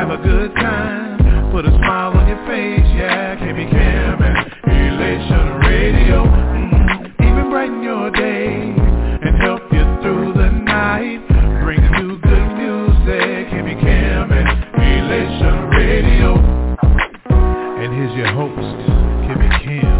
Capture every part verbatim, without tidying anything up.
have a good time, put a smile on your face, yeah. K B Cam and Elation Radio, mm-hmm. Even brighten your day and help you through the night. Bring you good music, K B Cam and Elation Radio. And here's your host, K B Cam.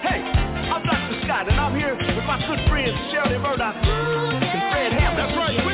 And I'm here with my good friends Shirley Murdoch and Fred Hammond. That's right.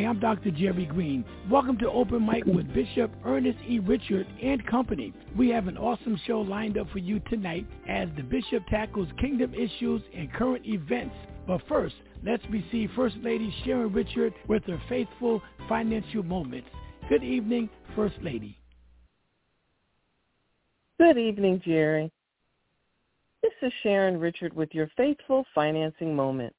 I'm Doctor Jerry Green. Welcome to Open Mic with Bishop Ernest E. Richard and Company. We have an awesome show lined up for you tonight as the Bishop tackles kingdom issues and current events. But first, let's receive First Lady Sharon Richard with her faithful financial moments. Good evening, First Lady. Good evening, Jerry. This is Sharon Richard with your faithful financing moment.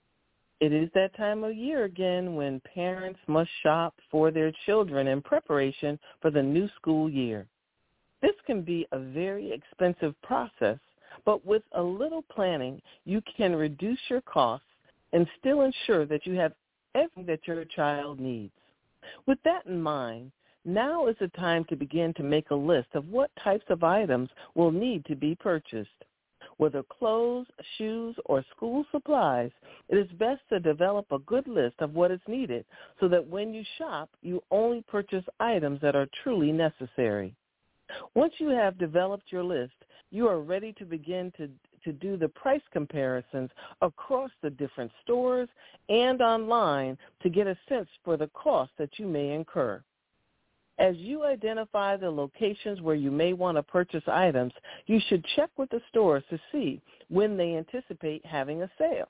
It is that time of year again when parents must shop for their children in preparation for the new school year. This can be a very expensive process, but with a little planning, you can reduce your costs and still ensure that you have everything that your child needs. With that in mind, now is the time to begin to make a list of what types of items will need to be purchased. Whether clothes, shoes, or school supplies, it is best to develop a good list of what is needed so that when you shop, you only purchase items that are truly necessary. Once you have developed your list, you are ready to begin to, to do the price comparisons across the different stores and online to get a sense for the cost that you may incur. As you identify the locations where you may want to purchase items, you should check with the stores to see when they anticipate having a sale.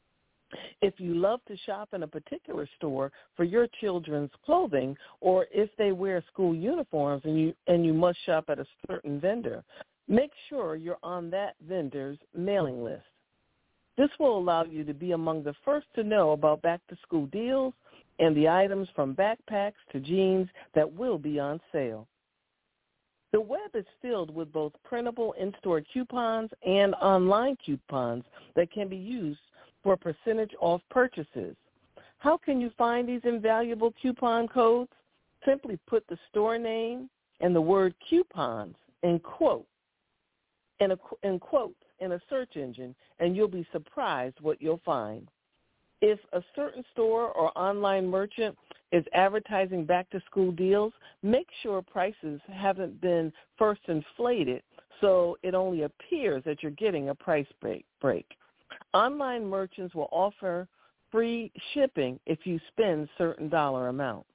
If you love to shop in a particular store for your children's clothing, or if they wear school uniforms and you, and you must shop at a certain vendor, make sure you're on that vendor's mailing list. This will allow you to be among the first to know about back-to-school deals and the items from backpacks to jeans that will be on sale. The web is filled with both printable in-store coupons and online coupons that can be used for percentage off purchases. How can you find these invaluable coupon codes? Simply put the store name and the word coupons in quote, in, a, in quotes in a search engine, and you'll be surprised what you'll find. If a certain store or online merchant is advertising back-to-school deals, make sure prices haven't been first inflated so it only appears that you're getting a price break. Online merchants will offer free shipping if you spend a certain dollar amount.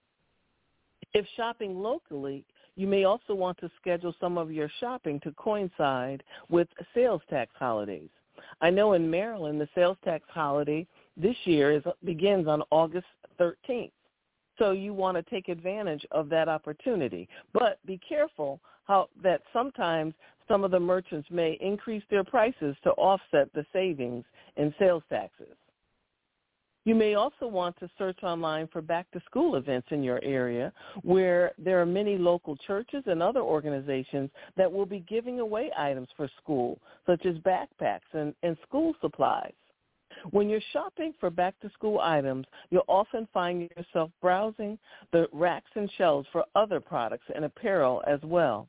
If shopping locally, you may also want to schedule some of your shopping to coincide with sales tax holidays. I know in Maryland, the sales tax holiday this year is, begins on August thirteenth. So you want to take advantage of that opportunity. But be careful how that sometimes some of the merchants may increase their prices to offset the savings in sales taxes. You may also want to search online for back-to-school events in your area where there are many local churches and other organizations that will be giving away items for school, such as backpacks and, and school supplies. When you're shopping for back-to-school items, you'll often find yourself browsing the racks and shelves for other products and apparel as well.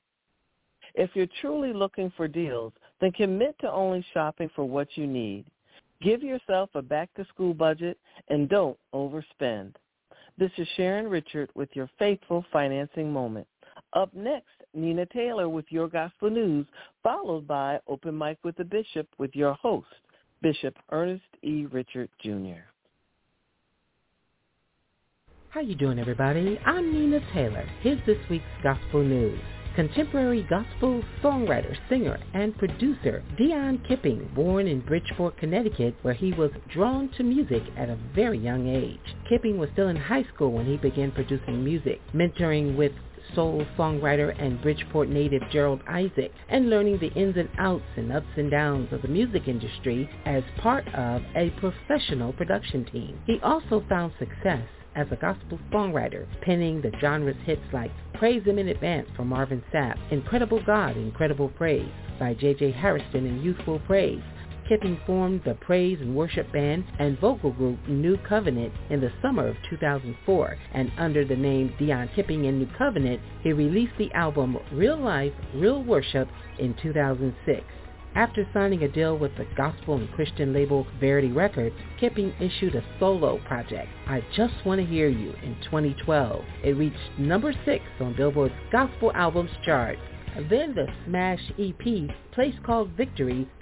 If you're truly looking for deals, then commit to only shopping for what you need. Give yourself a back-to-school budget and don't overspend. This is Sharon Richard with your faithful financing moment. Up next, Nina Taylor with your gospel news, followed by Open Mic with the Bishop with your host, Bishop Ernest E. Richard, Junior How you doing, everybody? I'm Nina Taylor. Here's this week's gospel news. Contemporary gospel songwriter, singer, and producer Dion Kipping, born in Bridgeport, Connecticut, where he was drawn to music at a very young age. Kipping was still in high school when he began producing music, mentoring with soul songwriter and Bridgeport native Gerald Isaac, and learning the ins and outs and ups and downs of the music industry as part of a professional production team. He also found success as a gospel songwriter, penning the genre's hits like Praise Him in Advance from Marvin Sapp, Incredible God, Incredible Praise by J J Harrison and Youthful Praise. Kipping formed the praise and worship band and vocal group New Covenant in the summer of two thousand four, and under the name Dion Kipping and New Covenant, he released the album Real Life, Real Worship in two thousand six. After signing a deal with the gospel and Christian label Verity Records, Kipping issued a solo project, I Just Want to Hear You, in twenty twelve. It reached number six on Billboard's Gospel Albums chart. Then the smash E P, Place Called Victory,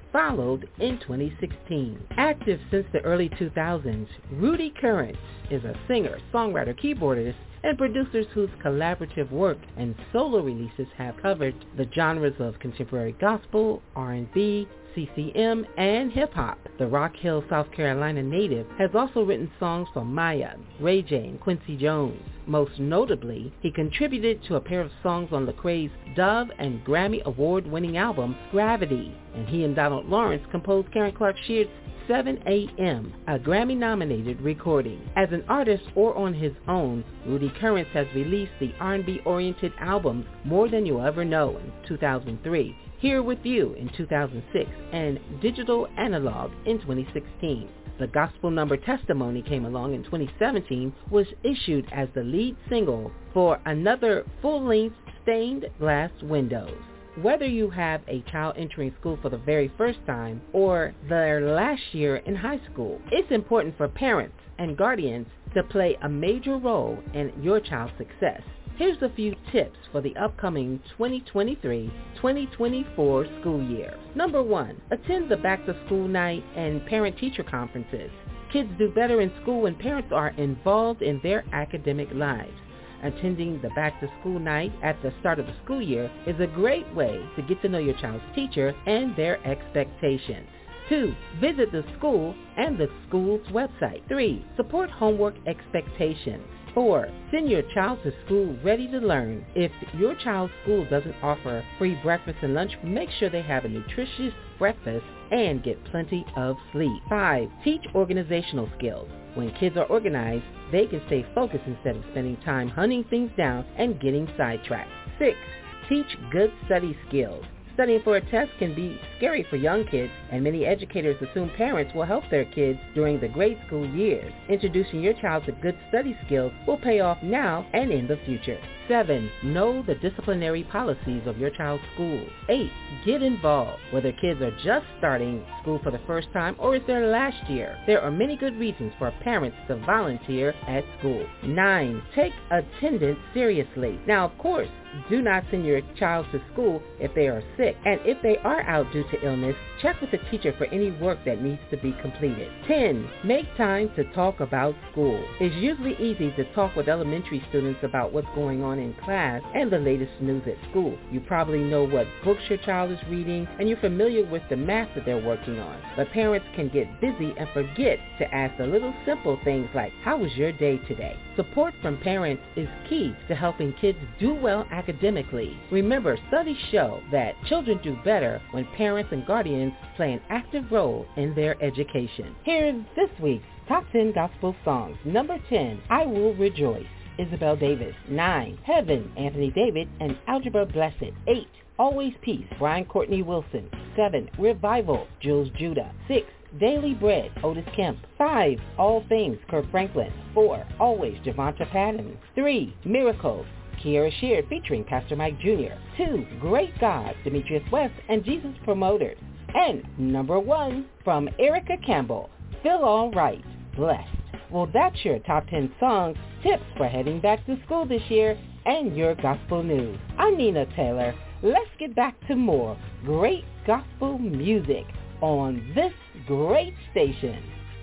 followed in twenty sixteen. Active since the early two thousands, Rudy Currence is a singer, songwriter, keyboardist, and producers whose collaborative work and solo releases have covered the genres of contemporary gospel, R and B, C C M, and hip-hop. The Rock Hill, South Carolina native has also written songs for Maya, Ray J, and Quincy Jones. Most notably, he contributed to a pair of songs on Lecrae's Dove and Grammy Award-winning album, Gravity, and he and Donald Lawrence composed Karen Clark Sheard's seven a.m., a Grammy-nominated recording. As an artist or on his own, Rudy Currence has released the R and B-oriented albums More Than You'll Ever Know in two thousand three, Here With You in two thousand six, and Digital Analog in twenty sixteen. The gospel number Testimony Came Along in twenty seventeen was issued as the lead single for another full-length Stained Glass Windows. Whether you have a child entering school for the very first time or their last year in high school, it's important for parents and guardians to play a major role in your child's success. Here's a few tips for the upcoming twenty twenty-three twenty twenty-four school year. Number one, attend the back-to-school night and parent-teacher conferences. Kids do better in school when parents are involved in their academic lives. Attending the back-to-school night at the start of the school year is a great way to get to know your child's teacher and their expectations. Two, visit the school and the school's website. Three, support homework expectations. Four, send your child to school ready to learn. If your child's school doesn't offer free breakfast and lunch, make sure they have a nutritious breakfast and get plenty of sleep. Five, teach organizational skills. When kids are organized, they can stay focused instead of spending time hunting things down and getting sidetracked. Six, teach good study skills. Studying for a test can be scary for young kids, and many educators assume parents will help their kids during the grade school years. Introducing your child to good study skills will pay off now and in the future. Seven, know the disciplinary policies of your child's school. Eight, get involved. Whether kids are just starting school for the first time or it's their last year, there are many good reasons for parents to volunteer at school. Nine, take attendance seriously. Now, of course, do not send your child to school if they are sick, and if they are out due to illness, check with the teacher for any work that needs to be completed. ten. Make time to talk about school. It's usually easy to talk with elementary students about what's going on in class and the latest news at school. You probably know what books your child is reading, and you're familiar with the math that they're working on. But parents can get busy and forget to ask the little simple things like, how was your day today? Support from parents is key to helping kids do well academically. Remember, studies show that children do better when parents and guardians play an active role in their education. Here's this week's Top ten Gospel Songs. Number ten, I Will Rejoice, Isabel Davis. Nine, Heaven, Anthony David and Algebra Blessed. Eight, Always Peace, Brian Courtney Wilson. Seven, Revival, Jules Judah. Six, Daily Bread, Otis Kemp. Five, All Things, Kirk Franklin. Four, Always, Javonta Patton. Three, Miracles, Kiara Sheard featuring Pastor Mike Junior Two, Great God, Demetrius West and Jesus Promoters. And number one, from Erica Campbell, Feel All Right, Blessed. Well, that's your top ten songs, tips for heading back to school this year, and your gospel news. I'm Nina Taylor. Let's get back to more great gospel music on this great station.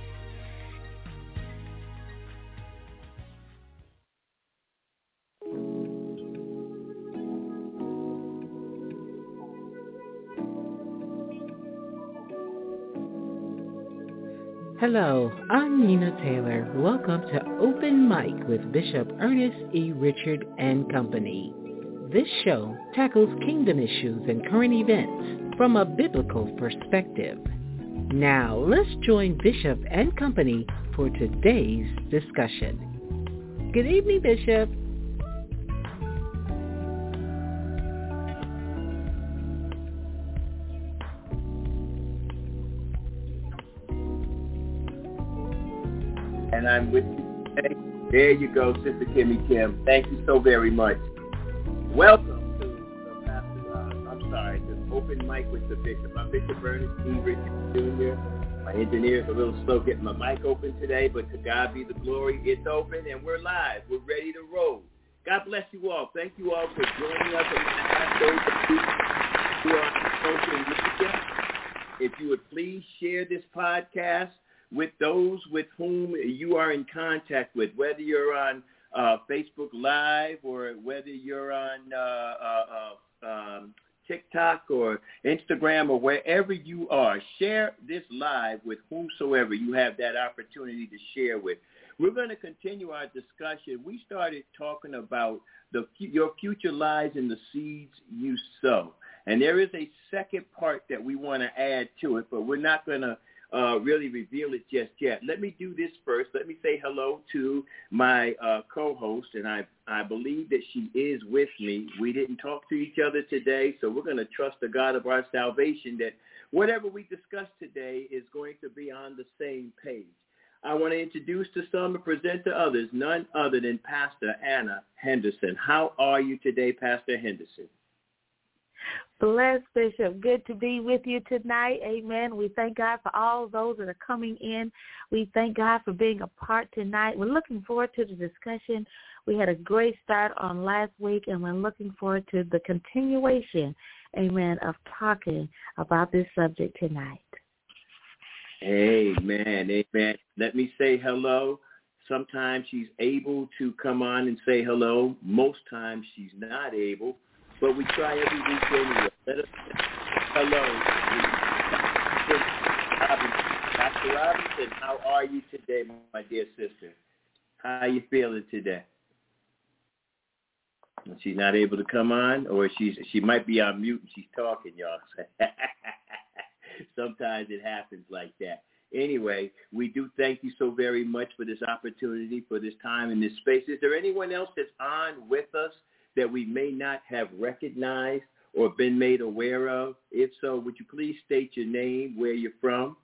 Hello, I'm Nina Taylor. Welcome to Open Mic with Bishop Ernest E. Richard and Company. This show tackles kingdom issues and current events from a biblical perspective. Now, let's join Bishop and Company for today's discussion. Good evening, Bishop. And I'm with you today. There you go, Sister Kimmy Kim. Thank you so very much. Welcome to the Pastor, uh, I'm sorry, the Open Mic with the Bishop. I'm Bishop Ernest E. Richard Junior My engineer's a little slow getting my mic open today, but to God be the glory. It's open and we're live. We're ready to roll. God bless you all. Thank you all for joining us on the last day of the week. We are on social media. if you would please share this podcast with those with whom you are in contact with, whether you're on uh, Facebook Live or whether you're on uh, uh, uh, um, TikTok or Instagram or wherever you are. Share this live with whomsoever you have that opportunity to share with. We're going to continue our discussion. We started talking about the your future lies in the seeds you sow. And there is a second part that we want to add to it, but we're not going to uh, really reveal it just yet. Let me do this first. Let me say hello to my uh, co-host, and I, I believe that she is with me. We didn't talk to each other today, so we're going to trust the God of our salvation that whatever we discuss today is going to be on the same page. I want to introduce to some and present to others none other than Pastor Anna Henderson. How are you today, Pastor Henderson? Bless, Bishop. Good to be with you tonight. Amen. We thank God for all those that are coming in. We thank God for being a part tonight. We're looking forward to the discussion. We had a great start on last week, and we're looking forward to the continuation, amen, of talking about this subject tonight. Amen. Amen. Let me say hello. Sometimes she's able to come on and say hello. Most times she's not able. But we try every week anyway. Let us say hello. Doctor Robinson, how are you today, my dear sister? How are you feeling today? She's not able to come on, or she's she might be on mute and she's talking, y'all. Sometimes it happens like that. Anyway, we do thank you so very much for this opportunity, for this time and this space. Is there anyone else that's on with us that we may not have recognized or been made aware of? If so, would you please state your name, where you're from?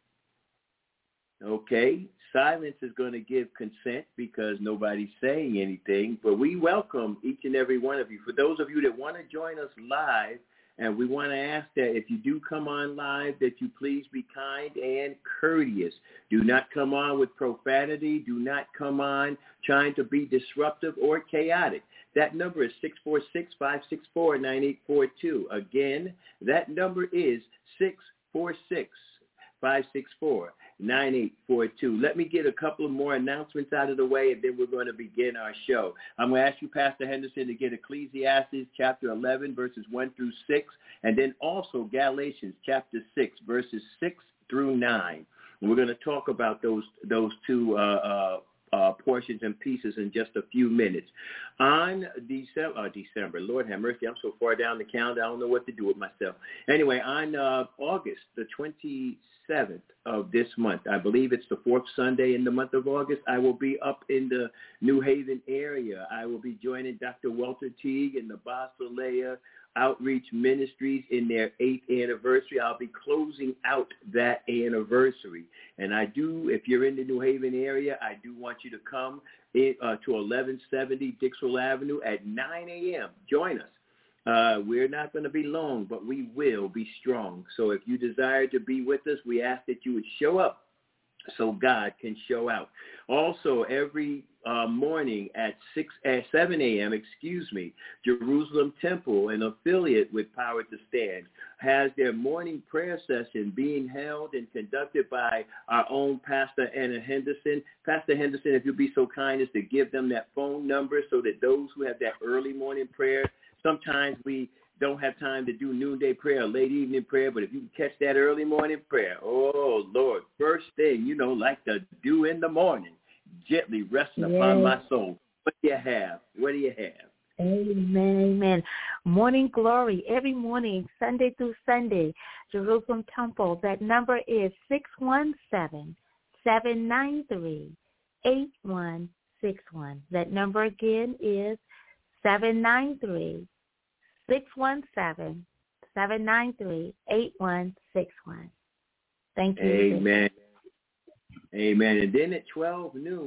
Okay, silence is going to give consent because nobody's saying anything, but we welcome each and every one of you. For those of you that want to join us live, and we want to ask that if you do come on live, that you please be kind and courteous. Do not come on with profanity. Do not come on trying to be disruptive or chaotic. That number is six four six, five six four, nine eight four two. Again, that number is six four six, five six four, nine eight four two. Let me get a couple of more announcements out of the way, and then we're going to begin our show. I'm going to ask you, Pastor Henderson, to get Ecclesiastes chapter eleven, verses one through six, and then also Galatians chapter six, verses six through nine. And we're going to talk about those those two uh, uh, uh, portions and pieces in just a few minutes. On December, uh, December, Lord have mercy, I'm so far down the calendar, I don't know what to do with myself. Anyway, on uh, August the twenty-seventh of this month, I believe it's the fourth Sunday in the month of August, I will be up in the New Haven area. I will be joining Doctor Walter Teague and the Basileia Outreach Ministries in their eighth anniversary. I'll be closing out that anniversary. And I do, if you're in the New Haven area, I do want you to come in, uh, to eleven seventy Dixwell Avenue at nine a.m. Join us. Uh, we're not going to be long, but we will be strong. So if you desire to be with us, we ask that you would show up so God can show out. Also, every uh, morning at six at seven a.m., excuse me, Jerusalem Temple, an affiliate with Power to Stand, has their morning prayer session being held and conducted by our own Pastor Anna Henderson. Pastor Henderson, if you'll be so kind as to give them that phone number so that those who have that early morning prayer, sometimes we don't have time to do noonday prayer or late evening prayer, but if you can catch that early morning prayer, oh, Lord, first thing, you know, like the dew in the morning, gently resting yes. upon my soul. What do you have? What do you have? Amen, amen. Morning glory every morning, Sunday through Sunday, Jerusalem Temple. That number is six one seven, seven nine three, eight one six one. That number again is seven nine three, six one seven, seven nine three, eight one six one. Thank you. Amen. Amen. And then at twelve noon,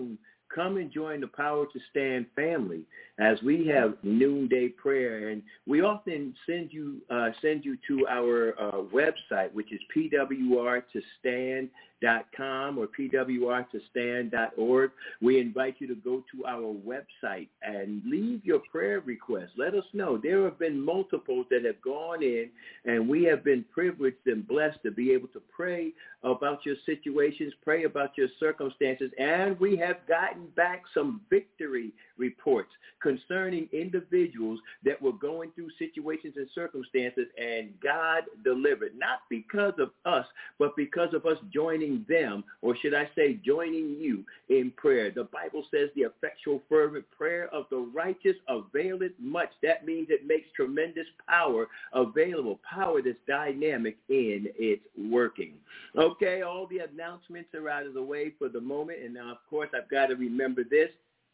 come and join the Power to Stand family as we have noonday prayer. And we often send you uh, send you to our uh, website, which is P W R to stand dot com or P W R to stand dot org. We invite you to go to our website and leave your prayer requests. Let us know. There have been multiples that have gone in, and we have been privileged and blessed to be able to pray about your situations, pray about your circumstances, and we have gotten back some victory reports concerning individuals that were going through situations and circumstances, and God delivered, not because of us, but because of us joining them, or should I say joining you in prayer. The Bible says the effectual fervent prayer of the righteous availeth much. That means it makes tremendous power available, power that's dynamic in its working. Okay, all the announcements are out of the way for the moment, and now, of course, I've got to remember this.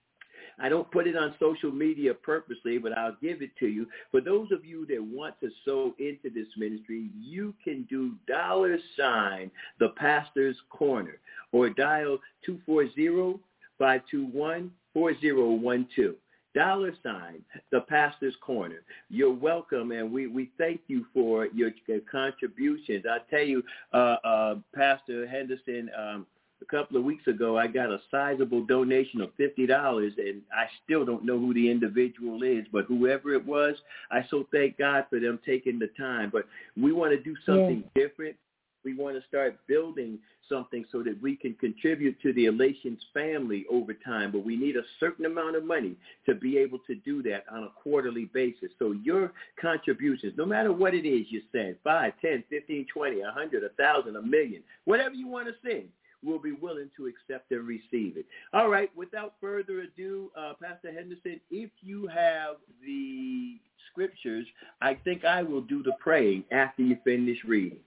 I don't put it on social media purposely, but I'll give it to you. For those of you that want to sow into this ministry, you can do dollar sign the Pastor's Corner or dial two four zero, five two one, four zero one two. Dollar sign the Pastor's Corner. You're welcome, and we, we thank you for your, your contributions. I tell you, uh, uh, Pastor Henderson, um, a couple of weeks ago, I got a sizable donation of fifty dollars, and I still don't know who the individual is, but whoever it was, I so thank God for them taking the time. But we want to do something yeah. different. We want to start building something so that we can contribute to the Elations family over time, but we need a certain amount of money to be able to do that on a quarterly basis. So your contributions, no matter what it is you send, five, ten, fifteen, twenty, a hundred, a thousand, a million, whatever you want to send, we'll be willing to accept and receive it. All right, without further ado, uh, Pastor Henderson, if you have the scriptures, I think I will do the praying after you finish reading.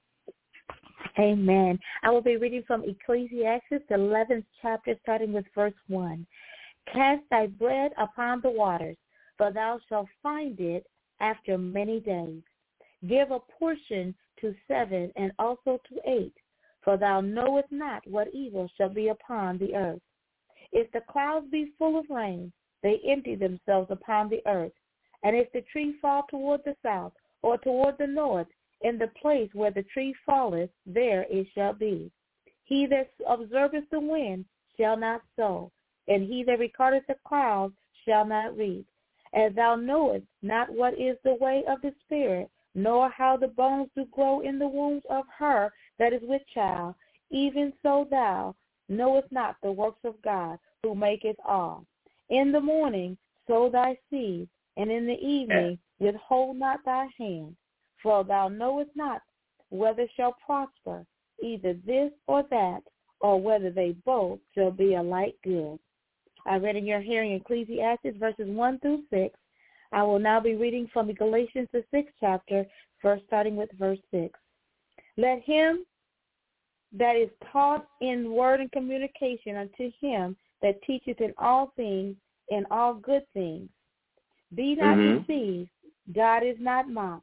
Amen. I will be reading from Ecclesiastes, the eleventh chapter, starting with verse one. Cast thy bread upon the waters, for thou shalt find it after many days. Give a portion to seven and also to eight, for thou knowest not what evil shall be upon the earth. If the clouds be full of rain, they empty themselves upon the earth. And if the tree fall toward the south or toward the north, in the place where the tree falleth, there it shall be. He that observeth the wind shall not sow, and he that regardeth the clouds shall not reap. As thou knowest not what is the way of the Spirit, nor how the bones do grow in the wombs of her that is with child, even so thou knowest not the works of God, who maketh all. In the morning sow thy seed, and in the evening withhold not thy hand. For thou knowest not whether shall prosper, either this or that, or whether they both shall be alike good. I read in your hearing Ecclesiastes verses one through six. I will now be reading from the Galatians, the sixth chapter, first starting with verse six. Let him that is taught in word and communication unto him that teacheth in all things, in all good things. Be not mm-hmm. deceived, God is not mocked.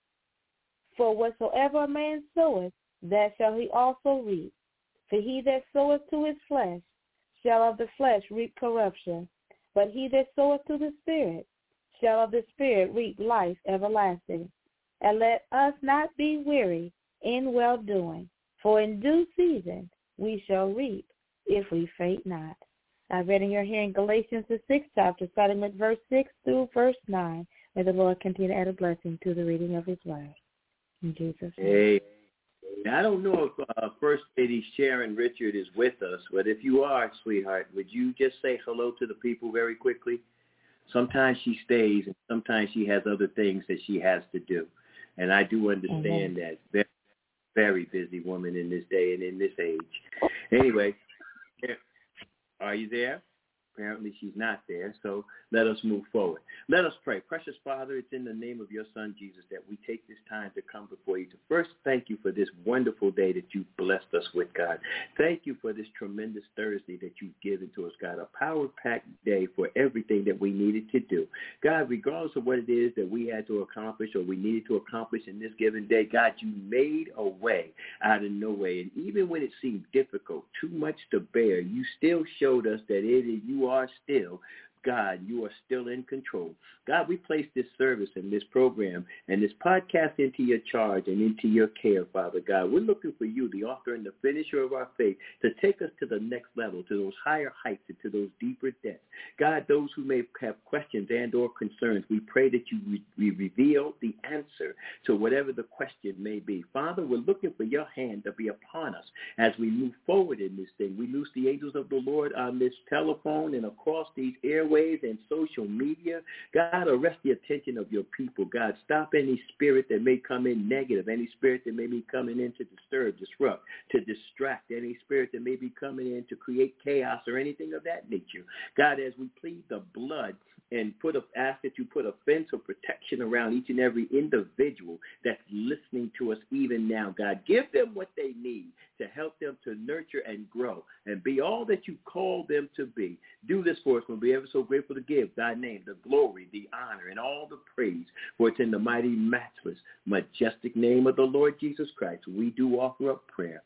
For whatsoever a man soweth, that shall he also reap. For he that soweth to his flesh shall of the flesh reap corruption, but he that soweth to the Spirit shall of the Spirit reap life everlasting. And let us not be weary in well-doing, for in due season we shall reap, if we faint not. I read in your hearing Galatians, the sixth chapter, starting with verse six through verse nine. May the Lord continue to add a blessing to the reading of his word. In Jesus' name. Hey, I don't know if uh, First Lady Sharon Richard is with us, but if you are, sweetheart, would you just say hello to the people very quickly? Sometimes she stays, and sometimes she has other things that she has to do. And I do understand mm-hmm. that. Very, very busy woman in this day and in this age. Anyway, are you there? Apparently she's not there, so let us move forward. Let us pray. Precious Father, it's in the name of your Son, Jesus, that we take this time to come before you to first thank you for this wonderful day that you've blessed us with, God. Thank you for this tremendous Thursday that you've given to us, God, a power-packed day for everything that we needed to do. God, regardless of what it is that we had to accomplish or we needed to accomplish in this given day, God, you made a way out of no way. And even when it seemed difficult, too much to bear, you still showed us that it is you are still God, you are still in control. God, we place this service and this program and this podcast into your charge and into your care, Father God. We're looking for you, the author and the finisher of our faith, to take us to the next level, to those higher heights and to those deeper depths. God, those who may have questions and or concerns, we pray that you re- we reveal the answer to whatever the question may be. Father, we're looking for your hand to be upon us as we move forward in this thing. We loose the angels of the Lord on this telephone and across these airways and social media. God, arrest the attention of your people. God, stop any spirit that may come in negative, any spirit that may be coming in to disturb, disrupt, to distract, any spirit that may be coming in to create chaos or anything of that nature. God, as we plead the blood and put a, ask that you put a fence of protection around each and every individual that's listening to us even now, God, give them what they need to help them to nurture and grow and be all that you call them to be. Do this for us. We'll be ever so grateful to give thy name, the glory, the honor, and all the praise. For it's in the mighty, matchless, majestic name of the Lord Jesus Christ we do offer up prayer.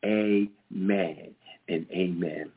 Amen and amen.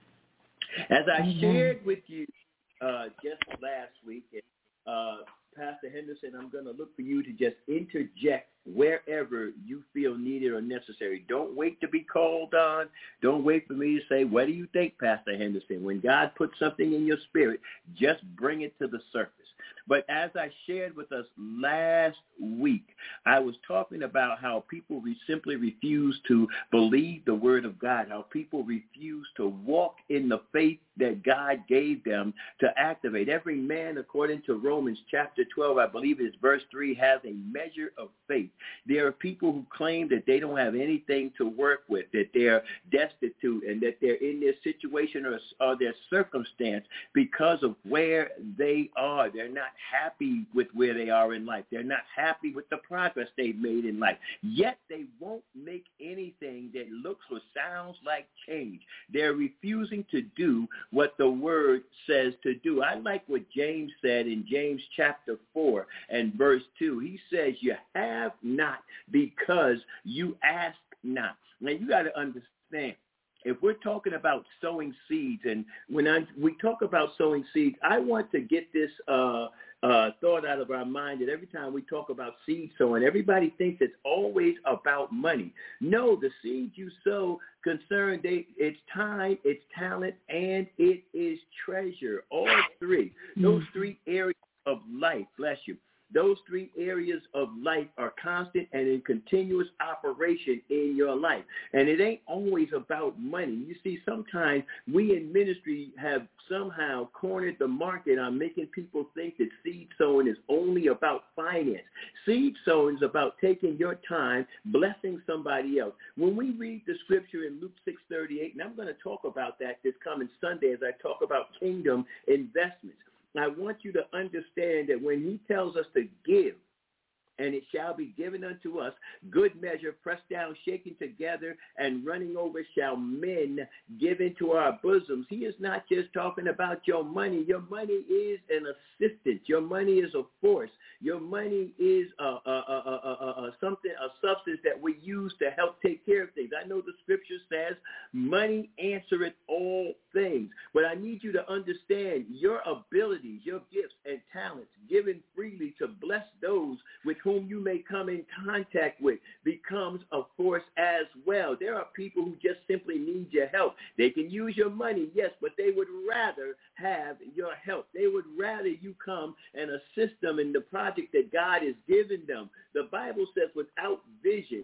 As I amen. shared with you uh, just last week, uh, Pastor Henderson, I'm going to look for you to just interject wherever you feel needed or necessary. Don't wait to be called on. Don't wait for me to say, what do you think, Pastor Henderson? When God puts something in your spirit, just bring it to the surface. But as I shared with us last week, I was talking about how people re- simply refuse to believe the word of God, how people refuse to walk in the faith that God gave them to activate. Every man, according to Romans chapter twelve, I believe it's verse three, has a measure of faith. There are people who claim that they don't have anything to work with, that they're destitute, and that they're in their situation or, or their circumstance because of where they are. They're not happy with where they are in life. They're not happy with the progress they've made in life. Yet they won't make anything that looks or sounds like change. They're refusing to do what the word says to do. I like what James said in James chapter four and verse two. He says, you have not because you ask not. Now, you got to understand, if we're talking about sowing seeds, and when I, we talk about sowing seeds, I want to get this uh, uh, thought out of our mind that every time we talk about seed sowing, everybody thinks it's always about money. No, the seeds you sow concern they, it's time, it's talent, and it is treasure. All three. Those three areas of life, bless you. Those three areas of life are constant and in continuous operation in your life. And it ain't always about money. You see, sometimes we in ministry have somehow cornered the market on making people think that seed sowing is only about finance. Seed sowing is about taking your time, blessing somebody else. When we read the scripture in Luke six thirty-eight, and I'm going to talk about that this coming Sunday as I talk about kingdom investments, I want you to understand that when he tells us to give, and it shall be given unto us, good measure, pressed down, shaken together, and running over shall men give into our bosoms. He is not just talking about your money. Your money is an assistant. Your money is a force. Your money is a, a, a, a, a, a something, a substance that we use to help take care of things. I know the scripture says, money answereth all things. But I need you to understand your abilities, your gifts and talents given freely to bless those with whom you may come in contact with becomes a force as well. There are people who just simply need your help. They can use your money, yes, but they would rather have your help. They would rather you come and assist them in the project that God has given them. The Bible says without vision,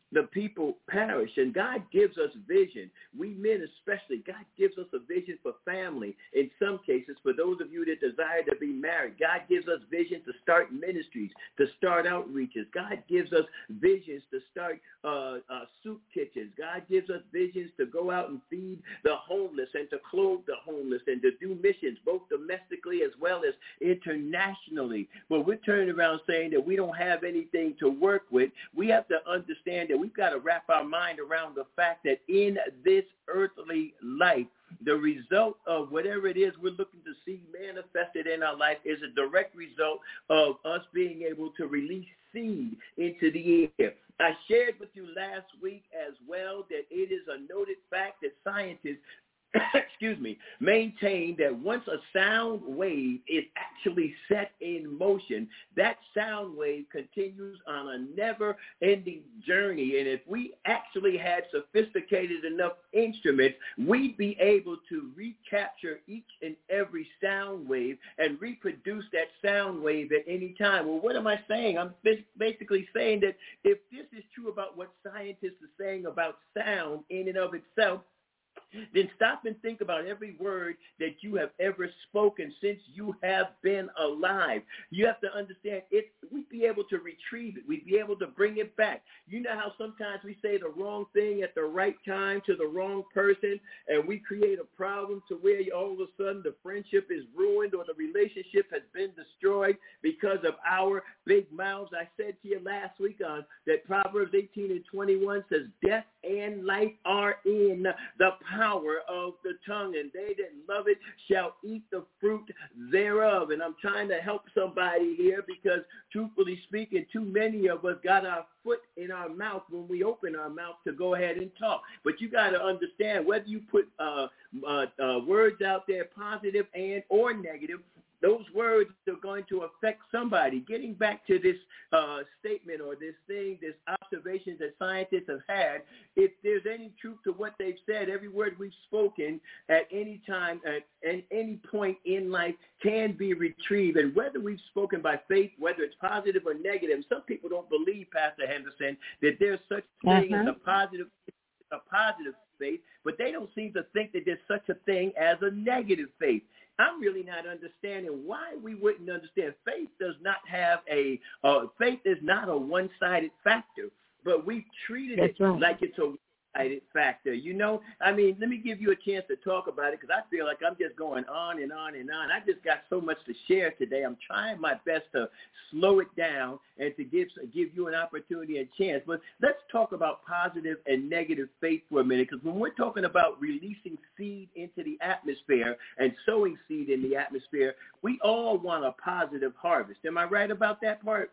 the people perish. And God gives us vision. We men especially, God gives us a vision for family. In some cases, for those of you that desire to be married, God gives us vision to start ministries, to start outreaches. God gives us visions to start uh, uh, soup kitchens. God gives us visions to go out and feed the homeless and to clothe the homeless and to do missions, both domestically as well as internationally. But we're turning around saying that we don't have anything to work with. We have to understand that we've got to wrap our mind around the fact that in this earthly life, the result of whatever it is we're looking to see manifested in our life is a direct result of us being able to release seed into the air. I shared with you last week as well that it is a noted fact that scientists excuse me, maintain that once a sound wave is actually set in motion, that sound wave continues on a never-ending journey. And if we actually had sophisticated enough instruments, we'd be able to recapture each and every sound wave and reproduce that sound wave at any time. Well, what am I saying? I'm basically saying that if this is true about what scientists are saying about sound in and of itself, then stop and think about every word that you have ever spoken since you have been alive. You have to understand it. We'd be able to retrieve it. We'd be able to bring it back. You know how sometimes we say the wrong thing at the right time to the wrong person, and we create a problem to where all of a sudden the friendship is ruined or the relationship has been destroyed because of our big mouths. I said to you last week on that Proverbs eighteen and twenty-one says, death and life are in the power of the tongue, and they that love it shall eat the fruit thereof. And I'm trying to help somebody here because, truthfully speaking, too many of us got our foot in our mouth when we open our mouth to go ahead and talk. But you got to understand, whether you put uh, uh, uh, words out there, positive and or negative, those words are going to affect somebody. Getting back to this uh, statement or this thing, this observation that scientists have had, if there's any truth to what they've said, every word we've spoken at any time, at, at any point in life can be retrieved. And whether we've spoken by faith, whether it's positive or negative, some people don't believe, Pastor Henderson, that there's such a thing uh-huh. as a positive a positive faith, but they don't seem to think that there's such a thing as a negative faith. I'm really not understanding why we wouldn't understand. Faith does not have a, uh, faith is not a one-sided factor, but we've treated That's it right. like it's a one-sided factor. You know, I mean, let me give you a chance to talk about it because I feel like I'm just going on and on and on. I just got so much to share today. I'm trying my best to slow it down and to give give you an opportunity and chance. But let's talk about positive and negative faith for a minute, because when we're talking about releasing seed into the atmosphere and sowing seed in the atmosphere, we all want a positive harvest. Am I right about that part?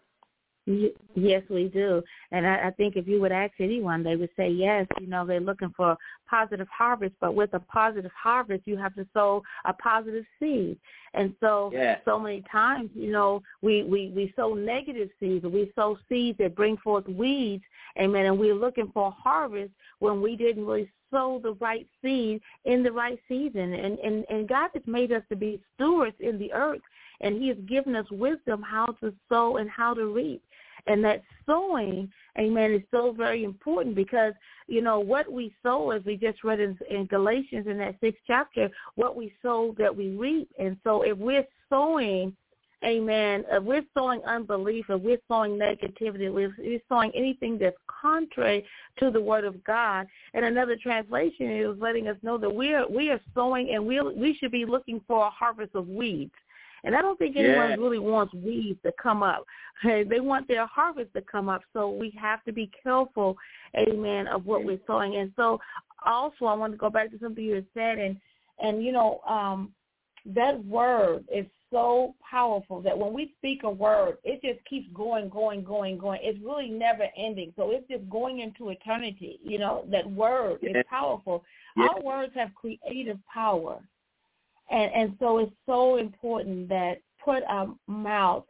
Yes, we do. And I, I think if you would ask anyone, they would say yes. You know, they're looking for positive harvest, but with a positive harvest, you have to sow a positive seed. And so, yeah. so many times, you know, we, we, we sow negative seeds, we sow seeds that bring forth weeds, amen, and we're looking for a harvest when we didn't really sow the right seed in the right season. And, and, and God has made us to be stewards in the earth, and he has given us wisdom how to sow and how to reap. And that sowing, amen, is so very important because, you know, what we sow, as we just read in, in Galatians in that sixth chapter, what we sow that we reap. And so if we're sowing, amen, if we're sowing unbelief, if we're sowing negativity, if we're sowing anything that's contrary to the word of God, and another translation is letting us know that we are, we are sowing and we we should be looking for a harvest of weeds. And I don't think anyone yeah. really wants weeds to come up. They want their harvest to come up. So we have to be careful, amen, of what we're sowing. And so also I want to go back to something you had said. And, and you know, um, that word is so powerful that when we speak a word, it just keeps going, going, going, going. It's really never ending. So it's just going into eternity. You know, that word yeah. is powerful. Yeah. Our words have creative power. And and so it's so important that put our mouth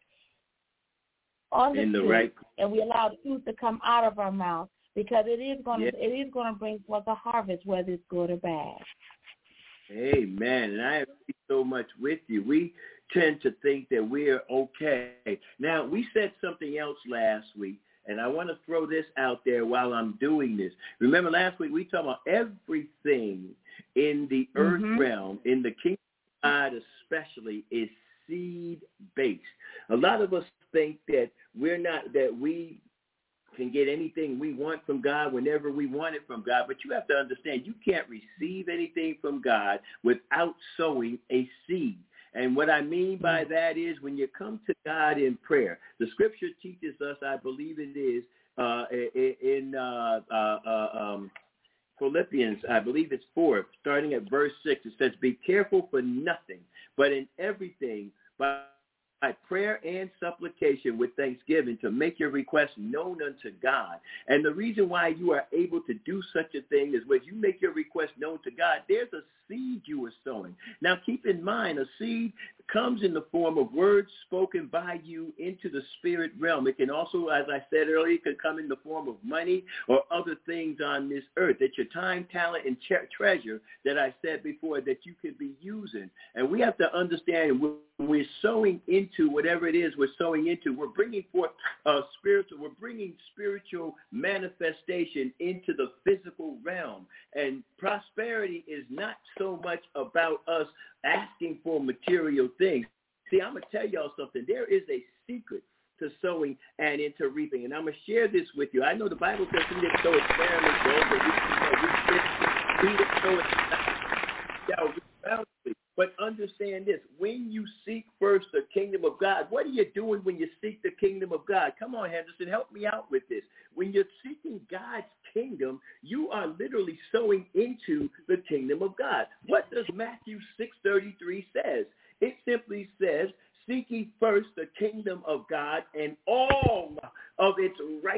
on the in the truth, right, and we allow the truth to come out of our mouth, because it is going to yeah. it is going to bring forth a harvest, whether it's good or bad. Amen. And I agree so much with you. We tend to think that we're okay. Now, we said something else last week, And I want to throw this out there while I'm doing this. Remember last week we talked about everything in the earth mm-hmm. realm, in the kingdom of God especially, is seed-based. A lot of us think that we're not, that we can get anything we want from God whenever we want it from God. But you have to understand, you can't receive anything from God without sowing a seed. And what I mean by that is when you come to God in prayer, the scripture teaches us, I believe it is, uh, in uh, uh, uh, um, Philippians, I believe it's four, starting at verse six, it says, be careful for nothing, but in everything, by by prayer and supplication with thanksgiving, to make your requests known unto God. And the reason why you are able to do such a thing is when you make your request known to God, there's a seed you are sowing. Now, keep in mind, a seed comes in the form of words spoken by you into the spirit realm. It can also, as I said earlier, it can come in the form of money or other things on this earth. It's your time, talent, and tre- treasure that I said before that you could be using. And we have to understand when we're sowing into whatever it is we're sowing into, we're bringing forth uh, spiritual, we're bringing spiritual manifestation into the physical realm. And prosperity is not so much about us asking for material things. See, I'm going to tell y'all something. There is a secret to sowing and into reaping. And I'm going to share this with you. I know the Bible says he that soweth sparingly shall reap, he that soweth shall reap bountifully. But understand this, when you seek first the kingdom of God, what are you doing when you seek the kingdom of God? Come on, Henderson, help me out with this. When you're seeking God's kingdom, you are literally sowing into the kingdom of God. What does Matthew six thirty-three says? It simply says, seek ye first the kingdom of God and all of its righteousness.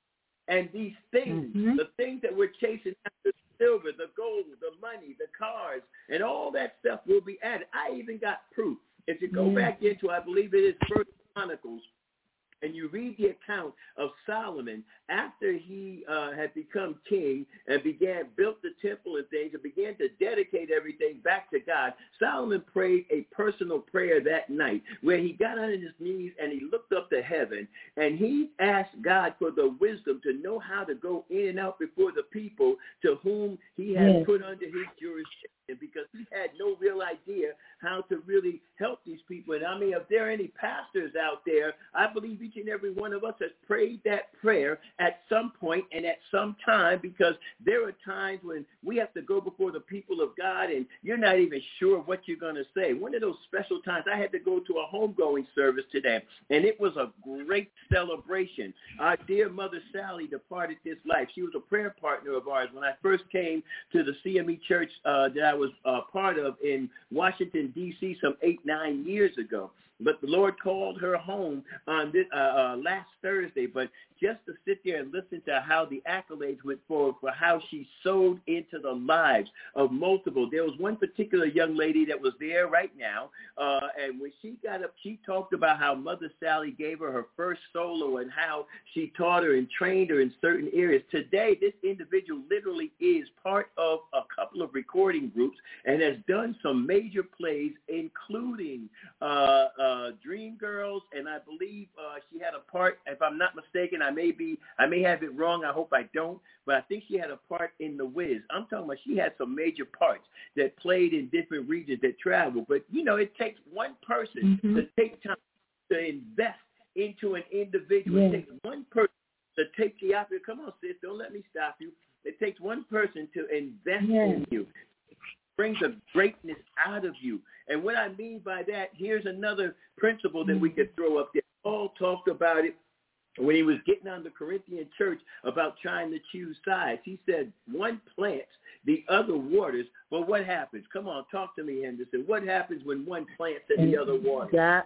And these things, mm-hmm. the things that we're chasing after, silver, the gold, the money, the cars, and all that stuff will be added. I even got proof. If you go yeah. back into, I believe it is First Chronicles, and you read the account of Solomon after he uh, had become king and began, built the temple and things and began to dedicate everything back to God, Solomon prayed a personal prayer that night where he got on his knees and he looked up to heaven and he asked God for the wisdom to know how to go in and out before the people to whom he had yes. put under his jurisdiction, because he had no real idea how to really help these people. And I mean, if there are any pastors out there, I believe each and every one of us has prayed that prayer at some point and at some time, because there are times when we have to go before the people of God and you're not even sure what you're going to say. One of those special times, I had to go to a homegoing service today, and it was a great celebration. Our dear Mother Sally departed this life. She was a prayer partner of ours when I first came to the C M E church uh, that I was uh, part of in Washington, D C some eight, nine years ago. But the Lord called her home on this, uh, uh, last Thursday. But just to sit there and listen to how the accolades went forward for how she sowed into the lives of multiple. There was one particular young lady that was there right now, uh, and when she got up, she talked about how Mother Sally gave her her first solo and how she taught her and trained her in certain areas. Today, this individual literally is part of a couple of recording groups and has done some major plays, including uh, uh, Dreamgirls, and I believe uh, she had a part, if I'm not mistaken, I may be, I may have it wrong. I hope I don't, but I think she had a part in The Wiz. I'm talking about she had some major parts that played in different regions that travel. But you know, it takes one person mm-hmm. to take time to invest into an individual. Yeah. It takes one person to take the opportunity. Come on, sis, don't let me stop you. It takes one person to invest yeah. in you. Brings a greatness out of you. And what I mean by that, here's another principle that we could throw up there. Paul talked about it when he was getting on the Corinthian church about trying to choose sides. He said, one plants, the other waters, but what happens? Come on, talk to me, Henderson. What happens when one plants and the other waters? God,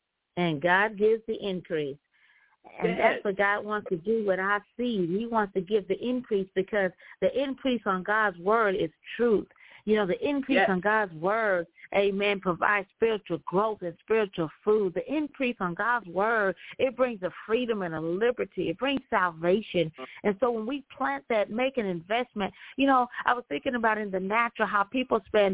and God gives the increase. And yes. that's what God wants to do with our seed. He wants to give the increase because the increase on God's word is truth. You know, the increase yes. on God's word, amen, provides spiritual growth and spiritual food. The increase on God's word, it brings a freedom and a liberty. It brings salvation. And so when we plant that, make an investment, you know, I was thinking about in the natural how people spend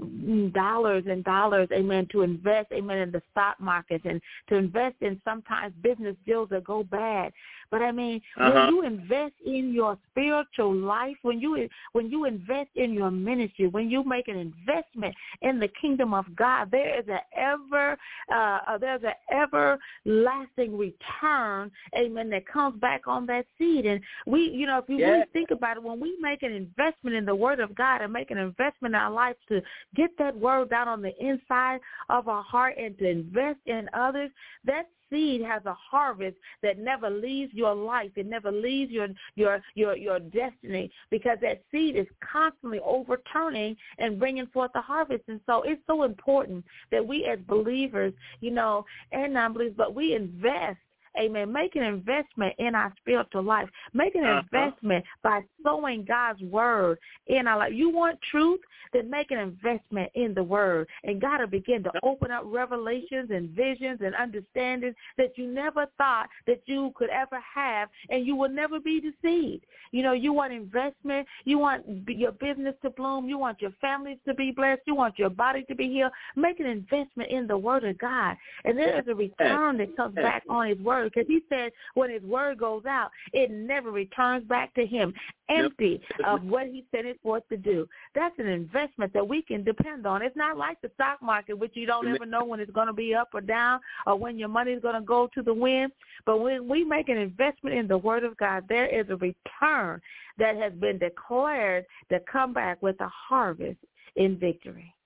dollars and dollars, amen, to invest, amen, in the stock market and to invest in sometimes business deals that go bad. But I mean, uh-huh. when you invest in your spiritual life, when you when you invest in your ministry, when you make an investment in the kingdom of God, there is an ever uh, there's an everlasting return, amen, that comes back on that seed. And we, you know, if you yes. really think about it, when we make an investment in the Word of God and make an investment in our lives to get that word down on the inside of our heart and to invest in others, that seed has a harvest that never leaves your life. It never leaves your your your your destiny, because that seed is constantly overturning and bringing forth the harvest. And so it's so important that we as believers, you know, and non-believers, but we invest. Amen. Make an investment in our spiritual life. Make an uh-huh. investment by sowing God's word in our life. You want truth? Then make an investment in the word. And God will begin to open up revelations and visions and understandings that you never thought that you could ever have, and you will never be deceived. You know, you want investment. You want your business to bloom. You want your families to be blessed. You want your body to be healed. Make an investment in the word of God. And there is a return that comes back on his word. Because he said when his word goes out, it never returns back to him empty yep. of what he sent it forth to do. That's an investment that we can depend on. It's not like the stock market, which you don't ever know when it's going to be up or down or when your money is going to go to the wind. But when we make an investment in the word of God, there is a return that has been declared to come back with a harvest in victory.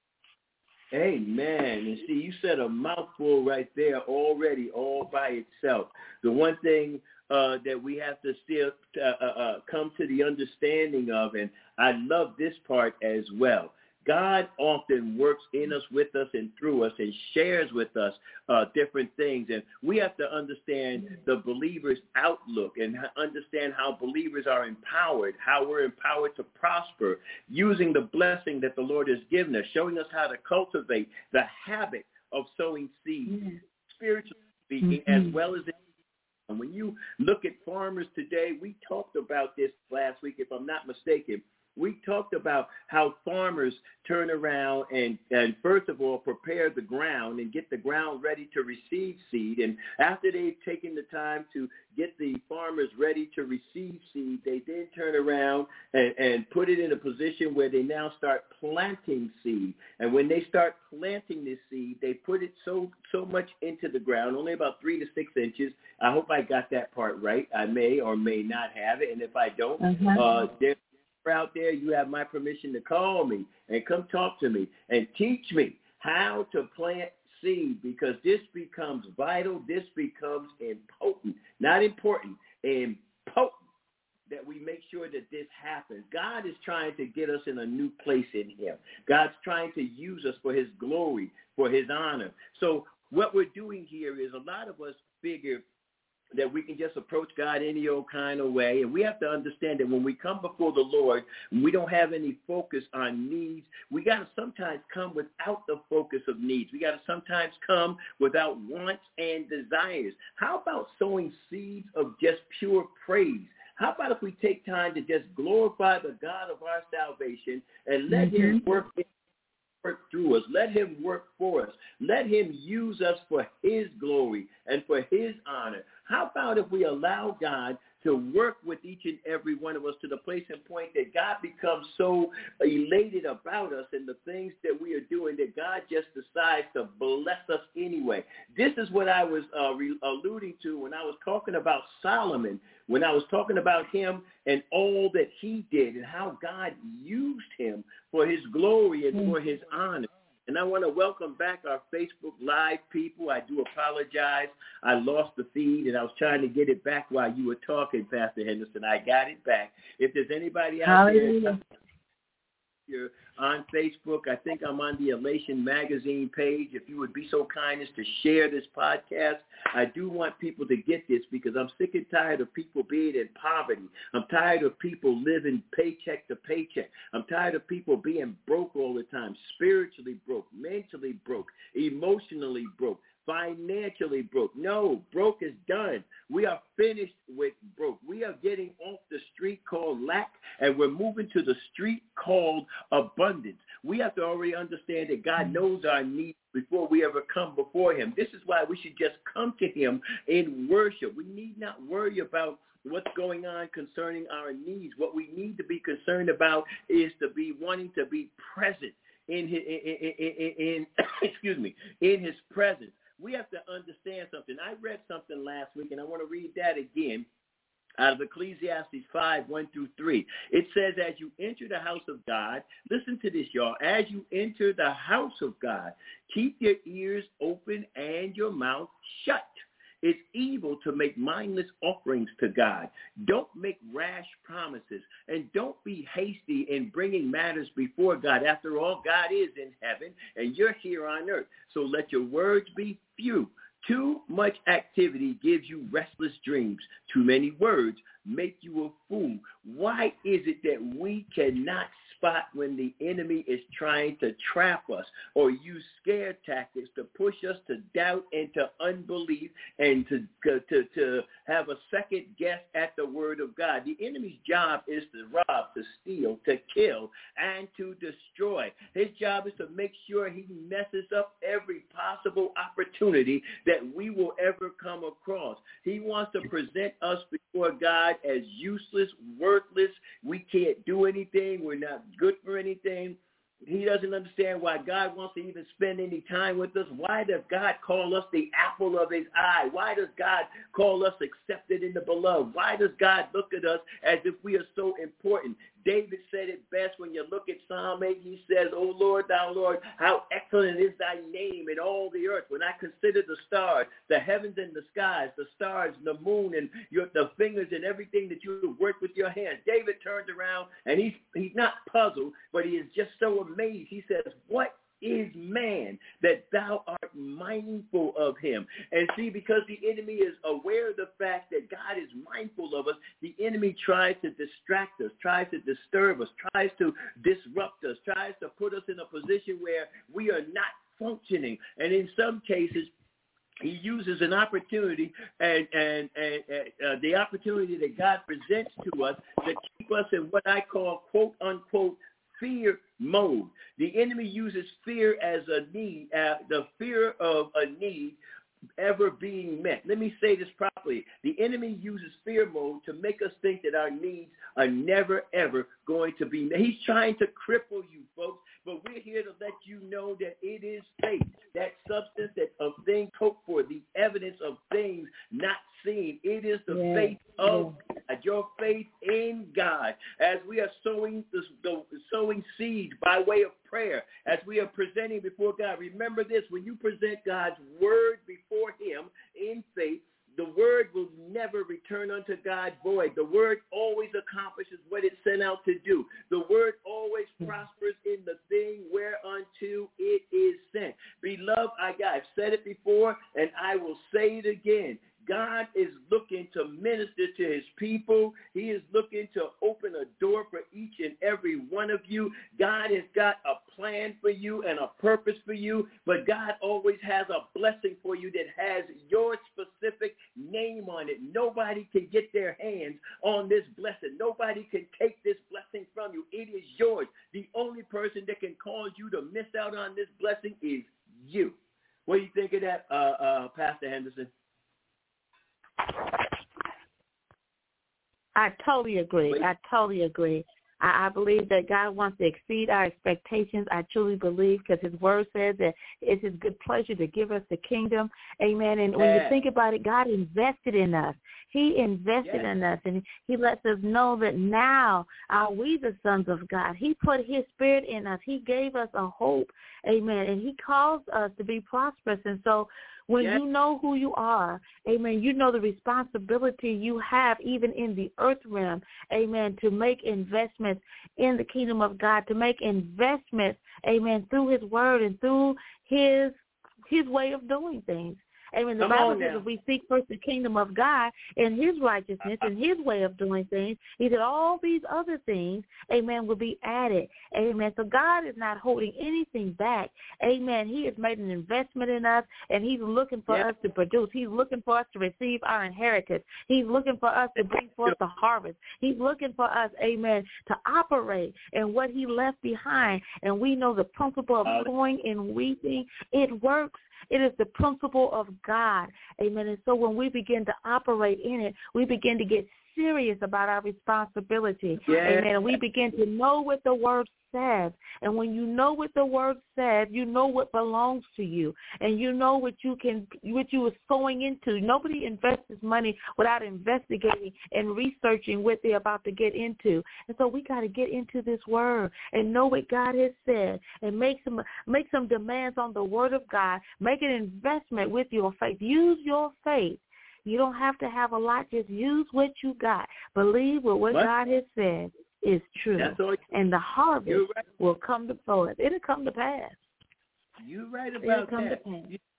Amen. And see, you said a mouthful right there already, all by itself. The one thing uh, that we have to still uh, uh, come to the understanding of, and I love this part as well. God often works in us, with us, and through us, and shares with us uh, different things. And we have to understand the believer's outlook and understand how believers are empowered, how we're empowered to prosper, using the blessing that the Lord has given us, showing us how to cultivate the habit of sowing seeds, mm-hmm. spiritually speaking, mm-hmm. as well as and when you look at farmers today, we talked about this last week, if I'm not mistaken. We talked about how farmers turn around and, and, first of all, prepare the ground and get the ground ready to receive seed. And after they've taken the time to get the farmers ready to receive seed, they then turn around and, and put it in a position where they now start planting seed. And when they start planting this seed, they put it so so much into the ground, only about three to six inches. I hope I got that part right. I may or may not have it. And if I don't, uh-huh. uh, there's out there, you have my permission to call me and come talk to me and teach me how to plant seed, because this becomes vital. This becomes important, not important, important, that we make sure that this happens. God is trying to get us in a new place in him. God's trying to use us for his glory, for his honor. So what we're doing here is, a lot of us figure that we can just approach God any old kind of way. And we have to understand that when we come before the Lord, we don't have any focus on needs. We got to sometimes come without the focus of needs. We got to sometimes come without wants and desires. How about sowing seeds of just pure praise? How about if we take time to just glorify the God of our salvation and let mm-hmm. him work in work through us. Let him work for us. Let him use us for his glory and for his honor. How about if we allow God to work with each and every one of us to the place and point that God becomes so elated about us and the things that we are doing that God just decides to bless us anyway. This is what I was uh, re- alluding to when I was talking about Solomon, when I was talking about him and all that he did and how God used him for his glory and for his honor. And I want to welcome back our Facebook Live people. I do apologize. I lost the feed, and I was trying to get it back while you were talking, Pastor Henderson. I got it back. If there's anybody out Hallelujah. there, you're on Facebook, I think I'm on the Elation Magazine page. If you would be so kind as to share this podcast, I do want people to get this because I'm sick and tired of people being in poverty. I'm tired of people living paycheck to paycheck. I'm tired of people being broke all the time, spiritually broke, mentally broke, emotionally broke, financially broke. No, broke is done. We are finished with broke. We are getting off the street called lack, and we're moving to the street called abundance. We have to already understand that God knows our needs before we ever come before him. This is why we should just come to him in worship. We need not worry about what's going on concerning our needs. What we need to be concerned about is to be wanting to be present in his, in, in, in, in excuse me, in his presence. We have to understand something. I read something last week, and I want to read that again out of Ecclesiastes five, one through three. It says, as you enter the house of God, listen to this, y'all. As you enter the house of God, keep your ears open and your mouth shut. It's evil to make mindless offerings to God. Don't make rash promises, and don't be hasty in bringing matters before God. After all, God is in heaven, and you're here on earth. So let your words be few. Too much activity gives you restless dreams. Too many words make you a fool. Why is it that we cannot spot when the enemy is trying to trap us or use scare tactics to push us to doubt and to unbelief and to, to, to have a second guess at the word of God? The enemy's job is to rob, to steal, to kill, and to destroy. His job is to make sure he messes up every possible opportunity that we will ever come across. He wants to present us before God as useless, worthless. We can't do anything. We're not good for anything. He doesn't understand why God wants to even spend any time with us. Why does God call us the apple of his eye? Why does God call us accepted in the beloved? Why does God look at us as if we are so important? David said it best when you look at Psalm eight. He says, O Lord, thou Lord, how excellent is thy name in all the earth. When I consider the stars, the heavens and the skies, the stars, the moon, and your, the fingers and everything that you have worked with your hands. David turns around, and he's, he's not puzzled, but he is just so amazed. He says, what is man that thou art mindful of him? And see, because the enemy is aware of the fact that God is mindful of us, the enemy tries to distract us, tries to disturb us, tries to disrupt us, tries to put us in a position where we are not functioning. And in some cases, he uses an opportunity and, and, and uh, the opportunity that God presents to us to keep us in what I call, quote, unquote, fear mode. The enemy uses fear as a need, uh, the fear of a need ever being met. Let me say this properly. The enemy uses fear mode to make us think that our needs are never, ever going to be met. He's trying to cripple you, folks, but we're here to let you know that it is faith, that substance that of things hoped for, the evidence of things not seen. It is the yeah. faith of God, your faith in God. As we are sowing the, the sowing seeds by way of prayer, as we are presenting before God, remember this: when you present God's word before him in faith, the word will never return unto God void. The word always accomplishes what it's sent out to do. The word always prospers in the thing whereunto it is sent. Beloved, I, I've said it before, and I will say it again. God is looking to minister to his people. He is looking to open a door for each and every one of you. God has got a plan for you and a purpose for you, but God always has a blessing for you that has your specific name on it. Nobody can get their hands on this blessing. Nobody can take this blessing from you. It is yours. The only person that can cause you to miss out on this blessing is you. What do you think of that, uh, uh, Pastor Henderson? I totally agree. I totally agree. I, I believe that God wants to exceed our expectations. I truly believe, because his word says that it's his good pleasure to give us the kingdom. Amen. And yeah. when you think about it, God invested in us. He invested yeah. in us, and he lets us know that now are we the sons of God. He put his spirit in us. He gave us a hope. Amen. And he calls us to be prosperous. And so When yes. you know who you are, amen, you know the responsibility you have even in the earth realm, amen, to make investments in the kingdom of God, to make investments, amen, through his word and through his his way of doing things. Amen. The Come Bible on says now. if we seek first the kingdom of God and his righteousness and his way of doing things, he said all these other things, amen, will be added. Amen. So God is not holding anything back. Amen. He has made an investment in us, and he's looking for yes. us to produce. He's looking for us to receive our inheritance. He's looking for us to bring forth the harvest. He's looking for us, amen, to operate in what he left behind. And we know the principle of sowing and reaping, it works. It is the principle of God. Amen. And so when we begin to operate in it, we begin to get serious about our responsibility. Yes. Amen. And we begin to know what the word says. And when you know what the word says, you know what belongs to you. And you know what you can, what you are sowing into. Nobody invests money without investigating and researching what they're about to get into. And so we got to get into this word and know what God has said and make some, make some demands on the word of God. Make an investment with your faith. Use your faith. You don't have to have a lot. Just use what you got. Believe what, what God has said is true. And the harvest right. will come to forth. It'll come to pass. You're right about It'll come that. To pass. You,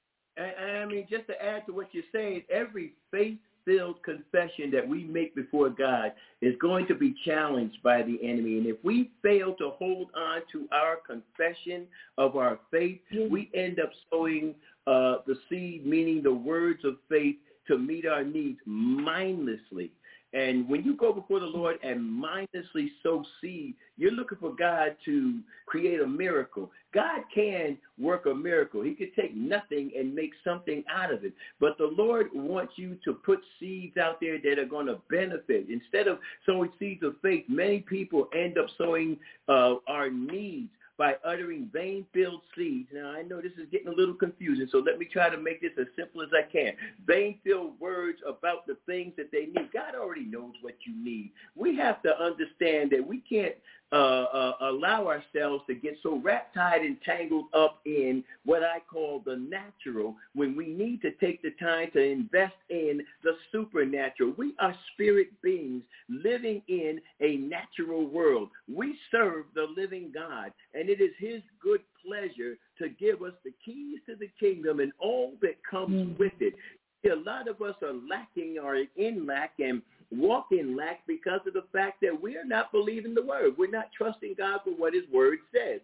and, I mean, just to add to what you're saying, every faith-filled confession that we make before God is going to be challenged by the enemy. And if we fail to hold on to our confession of our faith, mm-hmm. we end up sowing uh, the seed, meaning the words of faith, to meet our needs mindlessly. And when you go before the Lord and mindlessly sow seed, you're looking for God to create a miracle. God can work a miracle. He could take nothing and make something out of it. But the Lord wants you to put seeds out there that are going to benefit. Instead of sowing seeds of faith, many people end up sowing uh, our needs by uttering vain-filled seeds. Now, I know this is getting a little confusing, so let me try to make this as simple as I can. Vain-filled words about the things that they need. God already knows what you need. We have to understand that we can't uh, uh, allow ourselves to get so wrapped-tied and tangled up in what I call the natural when we need to take the time to invest in the supernatural. We are spirit beings living in a natural world. We serve the living God, and it is his good pleasure to give us the keys to the kingdom and all that comes mm-hmm. with it. A lot of us are lacking or in lack and walk in lack because of the fact that we are not believing the word. We're not trusting God for what his word says.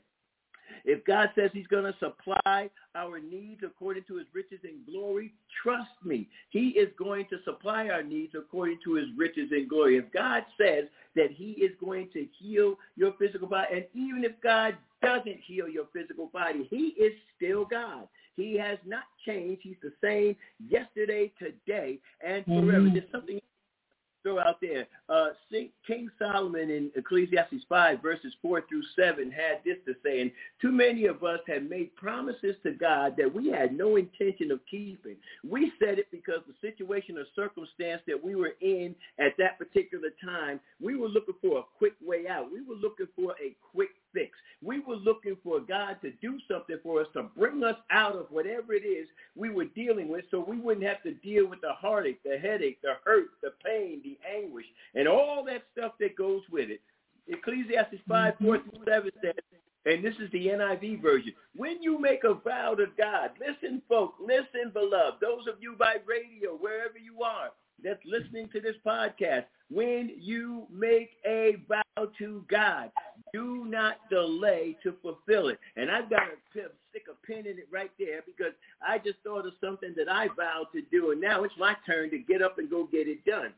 If God says he's going to supply our needs according to his riches and glory, trust me, he is going to supply our needs according to his riches and glory. If God says that he is going to heal your physical body, and even if God doesn't heal your physical body, he is still God. He has not changed. He's the same yesterday, today, and forever. Mm-hmm. There's something throw out there. Uh, King Solomon in Ecclesiastes five, verses four through seven, had this to say, and too many of us had made promises to God that we had no intention of keeping. We said it because the situation or circumstance that we were in at that particular time, we were looking for a quick way out. We were looking for a quick fix. We were looking for God to do something for us, to bring us out of whatever it is we were dealing with, so we wouldn't have to deal with the heartache, the headache, the hurt, the pain, the anguish, and all that stuff that goes with it. Ecclesiastes five, four through seven says, and this is the N I V version, when you make a vow to God, listen, folk, listen, beloved, those of you by radio, wherever you are, that's listening to this podcast, when you make a vow to God, do not delay to fulfill it. And I've got to stick a pin in it right there because I just thought of something that I vowed to do, and now it's my turn to get up and go get it done.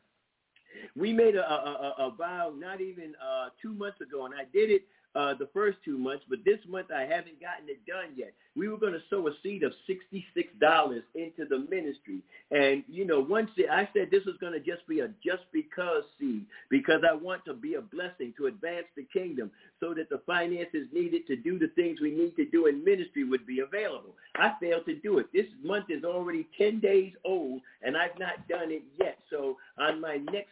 We made a, a, a, a vow not even uh, two months ago, and I did it uh, the first two months, but this month I haven't gotten it done yet. We were going to sow a seed of sixty-six dollars into the ministry. And, you know, once it, I said this was going to just be a just because seed because I want to be a blessing to advance the kingdom so that the finances needed to do the things we need to do in ministry would be available. I failed to do it. This month is already ten days old, and I've not done it yet. So on my next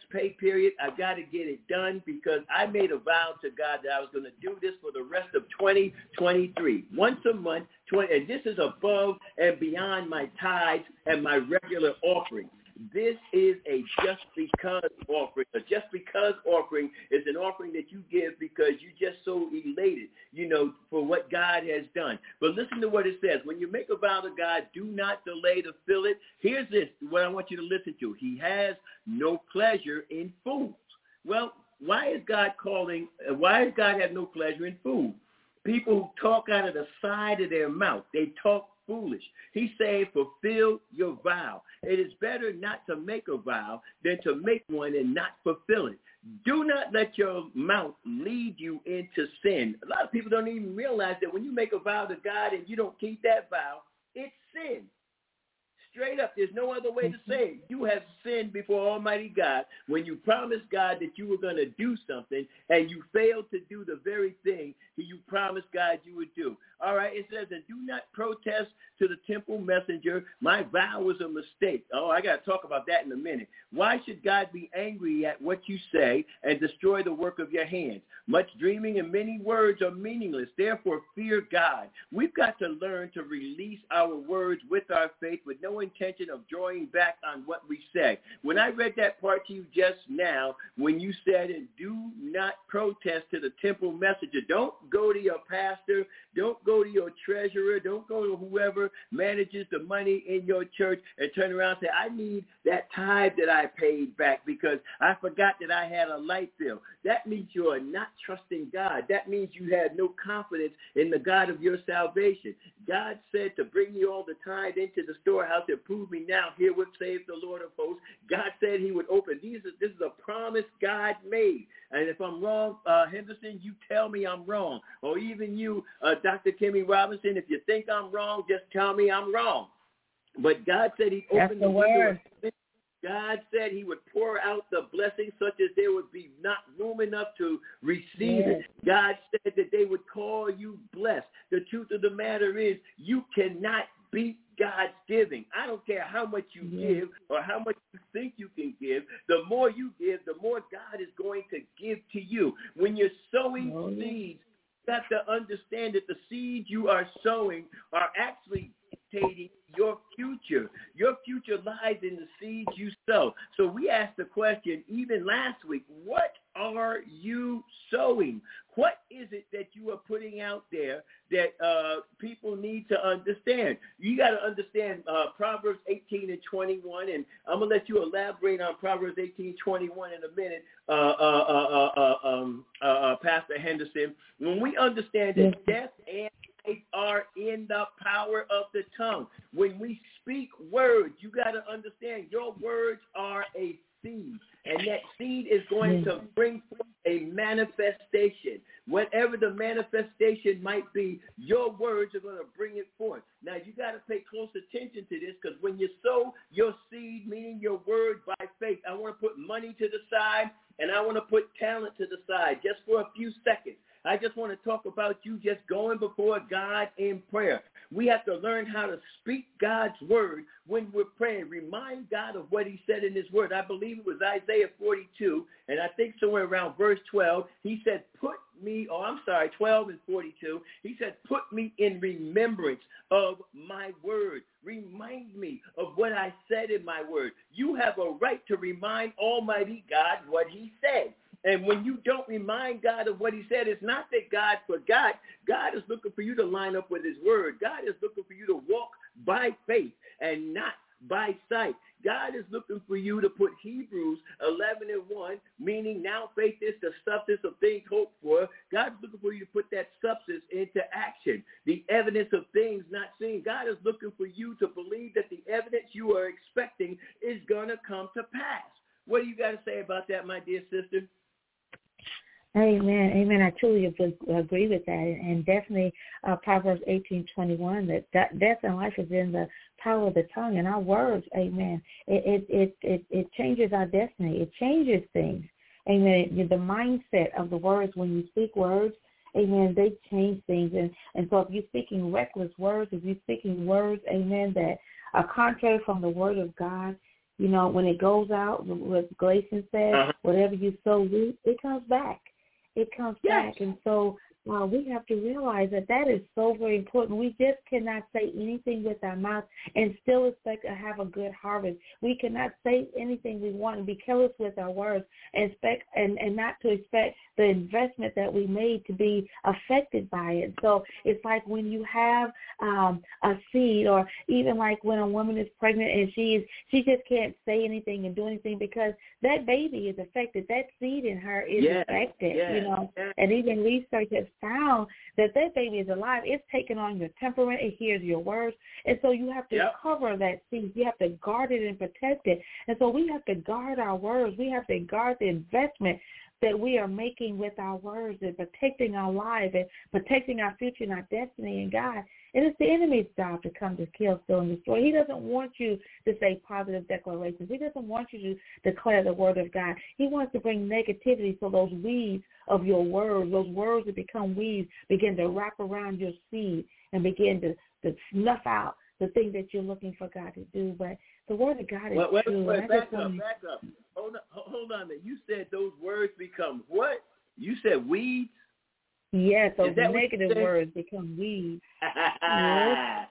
pay period. I got to get it done because I made a vow to God that I was going to do this for the rest of twenty twenty-three. Once a month, twenty, and this is above and beyond my tithes and my regular offering. This is a just because offering. A just because offering is an offering that you give because you're just so elated, you know, for what God has done. But listen to what it says. When you make a vow to God, do not delay to fill it. Here's this, what I want you to listen to. He has no pleasure in fools. Well, why is God calling, why does God have no pleasure in fools? People who talk out of the side of their mouth. They talk foolish. He's saying fulfill your vow. It is better not to make a vow than to make one and not fulfill it. Do not let your mouth lead you into sin. A lot of people don't even realize that when you make a vow to God and you don't keep that vow, it's sin. Straight up, there's no other way to say it. You have sinned before Almighty God when you promised God that you were going to do something and you failed to do the very thing that you promised God you would do. All right, it says, and do not protest to the temple messenger. My vow was a mistake. Oh, I got to talk about that in a minute. Why should God be angry at what you say and destroy the work of your hands? Much dreaming and many words are meaningless. Therefore, fear God. We've got to learn to release our words with our faith with no intention of drawing back on what we say. When I read that part to you just now, when you said, and do not protest to the temple messenger, don't go to your pastor, don't go to your treasurer, don't go to whoever manages the money in your church and turn around and say, I need that tithe that I paid back because I forgot that I had a light bill. That means you are not trusting God. That means you had no confidence in the God of your salvation. God said to bring you all the tithe into the storehouse and prove me now. Hear what saith the Lord of hosts. God said he would open. These are, this is a promise God made. And if I'm wrong, uh, Henderson, you tell me I'm wrong. Or even you, uh, Doctor Kimmy Robinson, if you think I'm wrong, just tell me I'm wrong. But God said he'd open the window. God said he would pour out the blessing such as there would be not room enough to receive yes. it. God said that they would call you blessed. The truth of the matter is you cannot beat God's giving. I don't care how much you yes. give or how much you think you can give. The more you give, the more God is going to give to you. When you're sowing oh, seeds, you have to understand that the seeds you are sowing are actually dictating your future. Your future lies in the seeds you sow. So we asked the question even last week, what are you sowing? What is it that you are putting out there that uh, people need to understand? You got to understand uh, Proverbs eighteen and twenty-one, and I'm going to let you elaborate on Proverbs eighteen twenty-one in a minute, uh, uh, uh, uh, uh, um, uh, uh, Pastor Henderson. When we understand that death and are in the power of the tongue. When we speak words, you got to understand your words are a seed, and that seed is going to bring forth a manifestation. Whatever the manifestation might be, your words are going to bring it forth. Now, you got to pay close attention to this because when you sow your seed, meaning your word by faith, I want to put money to the side and I want to put talent to the side just for a few seconds. I just want to talk about you just going before God in prayer. We have to learn how to speak God's word when we're praying. Remind God of what he said in his word. I believe it was Isaiah forty-two, and I think somewhere around verse twelve, he said, put me, oh, I'm sorry, twelve and forty-two, he said, put me in remembrance of my word. Remind me of what I said in my word. You have a right to remind Almighty God what he said. And when you don't remind God of what he said, it's not that God forgot. God is looking for you to line up with his word. God is looking for you to walk by faith and not by sight. God is looking for you to put Hebrews eleven and one, meaning now faith is the substance of things hoped for. God is looking for you to put that substance into action, the evidence of things not seen. God is looking for you to believe that the evidence you are expecting is going to come to pass. What do you got to say about that, my dear sister? Amen. Amen. I truly agree with that. And definitely uh, Proverbs eighteen twenty-one, that, that death and life is in the power of the tongue and our words. Amen. It, it, it, it, it changes our destiny. It changes things. Amen. The mindset of the words, when you speak words, amen, they change things. And, and so if you're speaking reckless words, if you're speaking words, amen, that are contrary from the word of God, You know, when it goes out, what Galatians says, uh-huh. whatever you sow, it comes back. It comes yes. back. And so uh, we have to realize that that is so very important. We just cannot say anything with our mouth and still expect to have a good harvest. We cannot say anything we want and be careless with our words and expect and, and not to expect the investment that we made to be affected by it. So it's like when you have um, a seed, or even like when a woman is pregnant and she is she just can't say anything and do anything because that baby is affected. That seed in her is yes. affected, yes. you know. Yes. And even research has found that that baby is alive. It's taking on your temperament. It hears your words. And so you have to yep. cover that seed. You have to guard it and protect it. And so we have to guard our words. We have to guard the investment that we are making with our words and protecting our life and protecting our future and our destiny in God. And it's the enemy's job to come to kill, steal, and destroy. He doesn't want you to say positive declarations. He doesn't want you to declare the word of God. He wants to bring negativity so those weeds of your words, those words that become weeds, begin to wrap around your seed and begin to, to snuff out the thing that you're looking for God to do. But the word of God is wait, wait, true. Wait, back up, back up. Hold on, hold on a minute. You said those words become what? You said weeds? Yes, those negative words become weeds. Yes.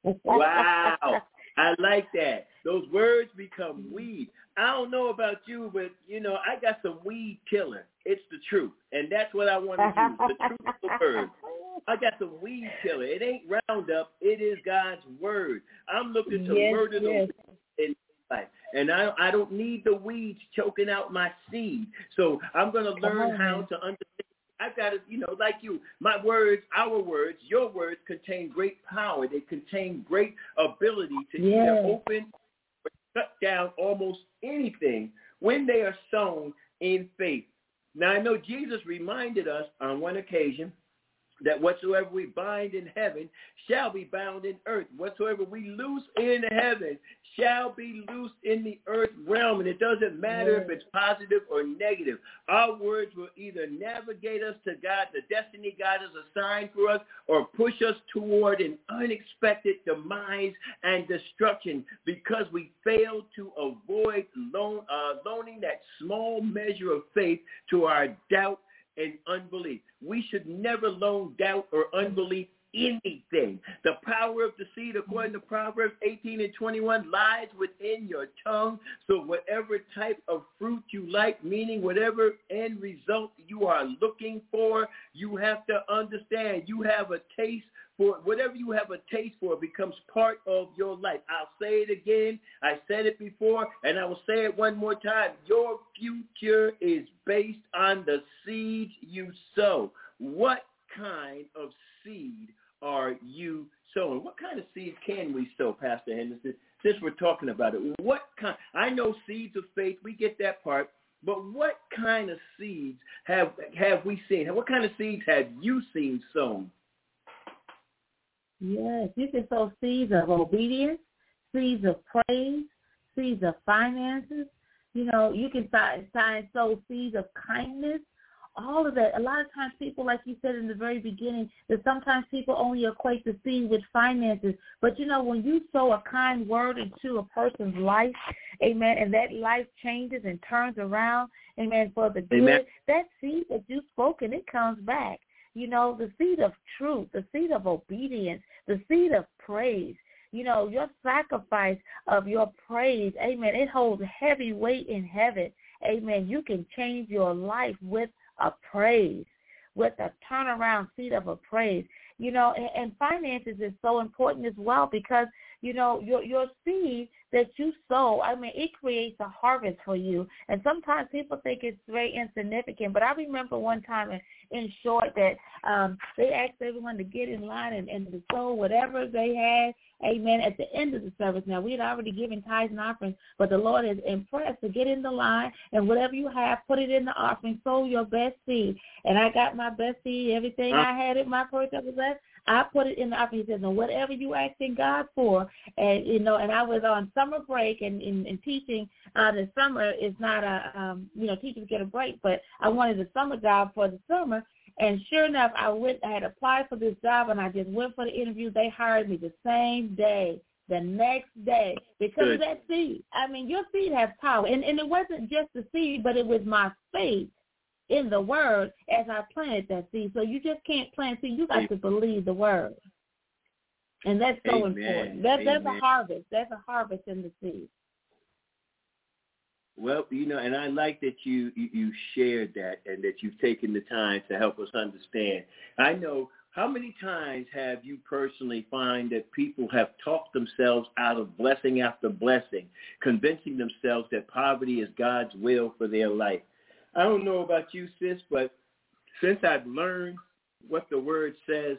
Wow. I like that. Those words become weeds. I don't know about you, but, you know, I got some weed killer. It's the truth. And that's what I want to use, the truth of the word. I got some weed killer. It ain't Roundup. It is God's word. I'm looking to yes, murder yes. those in life. And I, I don't need the weeds choking out my seed. So I'm going to learn how to understand. I've got to, you know, like you, my words, our words, your words contain great power. They contain great ability to yes. either open or shut down almost anything when they are sown in faith. Now, I know Jesus reminded us on one occasion that whatsoever we bind in heaven shall be bound in earth. Whatsoever we loose in heaven shall be loosed in the earth realm. And it doesn't matter yes. if it's positive or negative. Our words will either navigate us to God, the destiny God has assigned for us, or push us toward an unexpected demise and destruction because we failed to avoid loan, uh, loaning that small measure of faith to our doubt and unbelief. We should never loan doubt or unbelief anything. The power of the seed, according to Proverbs eighteen and twenty-one, lies within your tongue. So whatever type of fruit you like, meaning whatever end result you are looking for, you have to understand you have a taste for whatever you have a taste for becomes part of your life. I'll say it again. I said it before, and I will say it one more time. Your future is based on the seeds you sow. What kind of seed are you sowing? What kind of seeds can we sow, Pastor Henderson, since we're talking about it? What kind? I know seeds of faith. We get that part. But what kind of seeds have have we seen? What kind of seeds have you seen sown? Yes, you can sow seeds of obedience, seeds of praise, seeds of finances. You know, you can sow seeds of kindness, all of that. A lot of times people, like you said in the very beginning, that sometimes people only equate the seed with finances. But, you know, when you sow a kind word into a person's life, amen, and that life changes and turns around, amen, for the good, amen. That seed that you've spoken, it comes back. You know, the seed of truth, the seed of obedience, the seed of praise. You know, your sacrifice of your praise, amen, it holds heavy weight in heaven. Amen. You can change your life with a praise, with a turnaround seed of a praise. You know, and, and finances is so important as well because, you know, your your seed that you sow, I mean, it creates a harvest for you. And sometimes people think it's very insignificant. But I remember one time in, in short that um, they asked everyone to get in line and, and to sow whatever they had, amen, at the end of the service. Now, we had already given tithes and offerings, but the Lord is impressed to get in the line and whatever you have, put it in the offering, sow your best seed. And I got my best seed, everything I had in my purse that was left, I put it in the offering. He says, no, whatever you asking God for, and you know, and I was on summer break and, and, and teaching. Uh, the summer is not a, um, you know, teachers get a break, but I wanted a summer job for the summer. And sure enough, I went. I had applied for this job, and I just went for the interview. They hired me the same day the next day because Good. of that seed. I mean, your seed has power. And, and it wasn't just the seed, but it was my faith in the word as I planted that seed. So you just can't plant seed. You got Amen. to believe the word. And that's so Amen. important. That, that's Amen. a harvest. That's a harvest in the seed. Well, you know, and I like that you, you, you shared that and that you've taken the time to help us understand. I know, how many times have you personally find that people have talked themselves out of blessing after blessing, convincing themselves that poverty is God's will for their life? I don't know about you, sis, but since I've learned what the word says,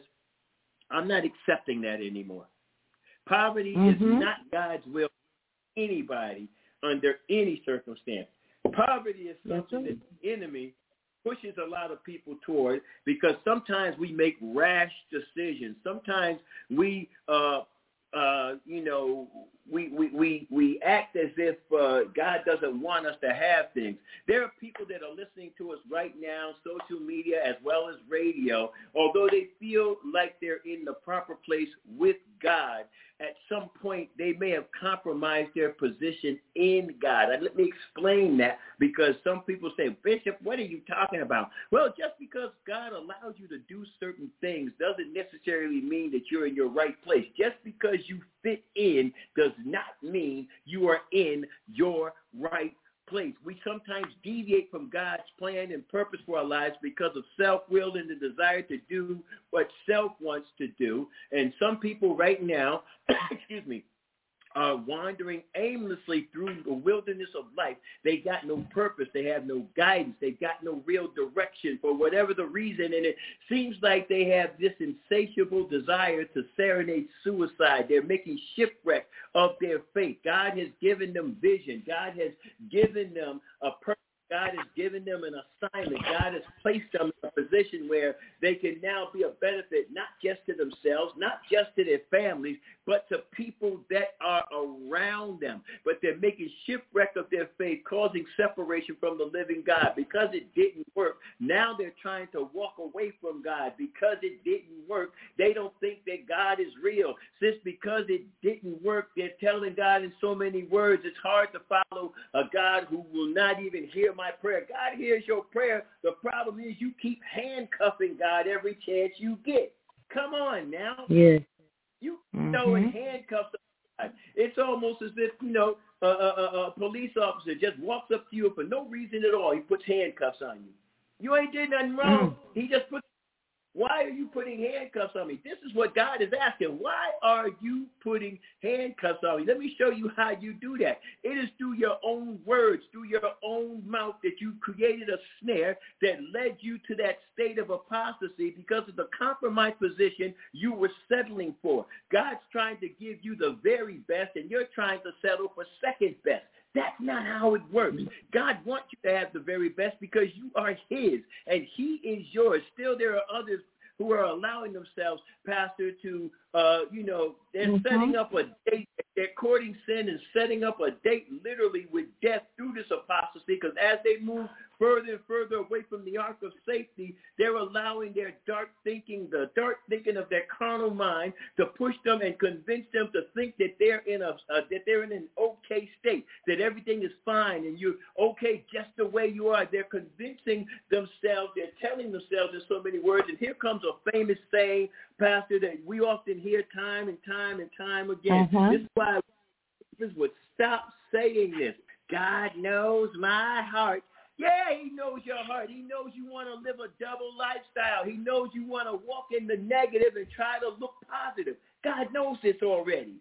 I'm not accepting that anymore. Poverty mm-hmm. is not God's will for anybody under any circumstance. Poverty is something that the enemy pushes a lot of people toward because sometimes we make rash decisions. Sometimes we, uh, uh, you know, we, we, we, we act as if uh, God doesn't want us to have things. There are people that are listening to us right now, social media as well as radio, although they feel like they're in the proper place with God, at some point they may have compromised their position in God. And let me explain that because some people say, Bishop, what are you talking about? Well, just because God allows you to do certain things doesn't necessarily mean that you're in your right place. Just because you fit in does not mean you are in your right place. We sometimes deviate from God's plan and purpose for our lives because of self-will and the desire to do what self wants to do. And some people right now, excuse me, are wandering aimlessly through the wilderness of life. They got no purpose. They have no guidance. They got no real direction for whatever the reason. And it seems like they have this insatiable desire to serenade suicide. They're making shipwreck of their faith. God has given them vision. God has given them a purpose. God has given them an assignment. God has placed them in a position where they can now be a benefit not just to themselves, not just to their families, but to people that are around them. But they're making shipwreck of their faith, causing separation from the living God. Because it didn't work, now they're trying to walk away from God. Because it didn't work, they don't think that God is real. Since because it didn't work, they're telling God in so many words, it's hard to follow a God who will not even hear my prayer. God hears your prayer. The problem is you keep handcuffing God every chance you get. Come on now. Yes. You know, in handcuffs. It's almost as if, you know, a, a, a police officer just walks up to you for no reason at all. He puts handcuffs on you. You ain't did nothing wrong. Mm. He just puts. Why are you putting handcuffs on me? This is what God is asking. Why are you putting handcuffs on me? Let me show you how you do that. It is through your own words, through your own mouth that you created a snare that led you to that state of apostasy because of the compromised position you were settling for. God's trying to give you the very best, and you're trying to settle for second best. That's not how it works. God wants you to have the very best because you are his, and he is yours. Still, there are others who are allowing themselves, Pastor, to, uh, you know, they're mm-hmm. setting up a date. They're courting sin and setting up a date literally with death through this apostasy because as they move further and further away from the ark of safety, they're allowing their dark thinking, the dark thinking of their carnal mind to push them and convince them to think that they're in a uh, that they're in an okay state, that everything is fine and you're okay just the way you are. They're convincing themselves, they're telling themselves in so many words, and here comes a famous saying, Pastor, that we often hear time and time and time again. Uh-huh. This is why this would stop saying this. God knows my heart. Yeah, he knows your heart. He knows you want to live a double lifestyle. He knows you want to walk in the negative and try to look positive. God knows this already.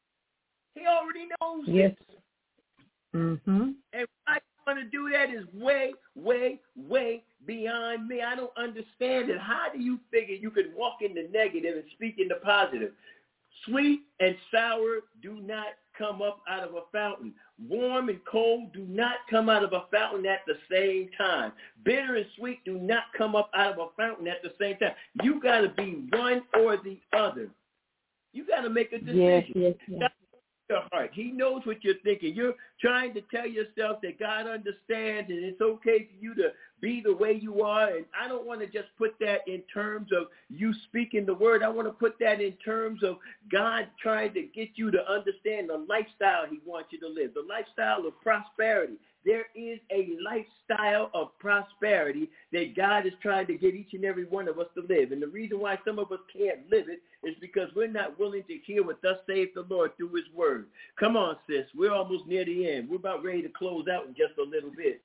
He already knows yes. this. Mm-hmm. And why you want to do that is way, way, way beyond me. I don't understand it. How do you figure you can walk in the negative and speak in the positive? Sweet and sour do not come up out of a fountain. Warm and cold do not come out of a fountain at the same time. Bitter and sweet do not come up out of a fountain at the same time. You got to be one or the other. You got to make a decision. Yes, yes, yes. Your heart. He knows what you're thinking. You're trying to tell yourself that God understands and it's okay for you to be the way you are. And I don't want to just put that in terms of you speaking the word. I want to put that in terms of God trying to get you to understand the lifestyle he wants you to live, the lifestyle of prosperity. There is a lifestyle of prosperity that God is trying to get each and every one of us to live. And the reason why some of us can't live it is because we're not willing to hear what thus saith the Lord through his word. Come on, sis. We're almost near the end. We're about ready to close out in just a little bit.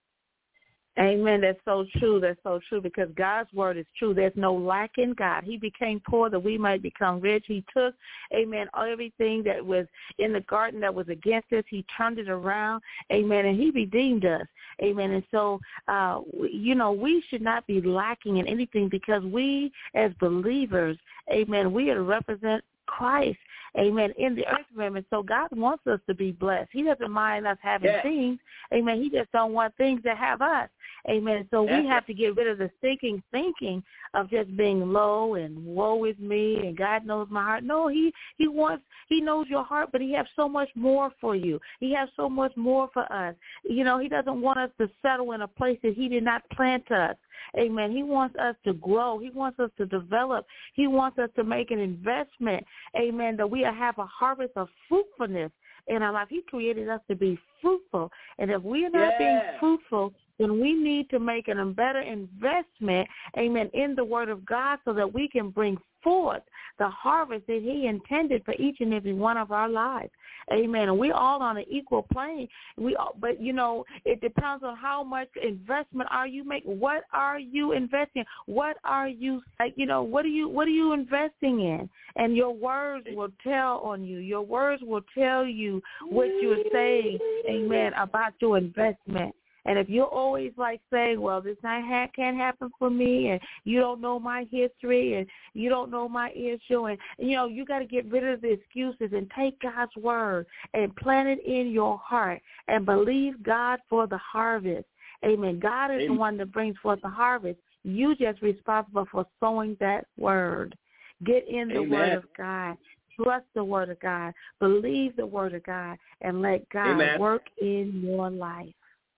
Amen. That's so true. That's so true because God's word is true. There's no lack in God. He became poor that we might become rich. He took, amen, everything that was in the garden that was against us. He turned it around. Amen. And he redeemed us. Amen. And so, uh, you know, we should not be lacking in anything because we as believers, amen, we are to represent Christ, amen, in the earth realm. And so God wants us to be blessed. He doesn't mind us having yeah. things, amen. He just don't want things that have us, amen. So That's we have to get rid of the thinking, thinking of just being low and woe is me and God knows my heart. No, he, he wants, he knows your heart, but he has so much more for you. He has so much more for us. You know, he doesn't want us to settle in a place that he did not plant us. Amen. He wants us to grow. He wants us to develop. He wants us to make an investment, amen, that we have a harvest of fruitfulness in our life. He created us to be fruitful. And if we are not yeah. being fruitful, then we need to make an, a better investment, amen, in the word of God so that we can bring forth the harvest that he intended for each and every one of our lives. Amen. And we're all on an equal plane. We, all, but, you know, it depends on how much investment are you making. What are you investing? What are you, like, you know, what are you, what are you investing in? And your words will tell on you. Your words will tell you what you're saying, amen, about your investment. And if you're always like saying, well, this not ha- can't happen for me, and you don't know my history, and you don't know my issue, and, you know, you got to get rid of the excuses and take God's word and plant it in your heart and believe God for the harvest. Amen. God is Amen. The one that brings forth the harvest. You just responsible for sowing that word. Get in the Amen. Word of God. Trust the word of God. Believe the word of God, and let God Amen. Work in your life.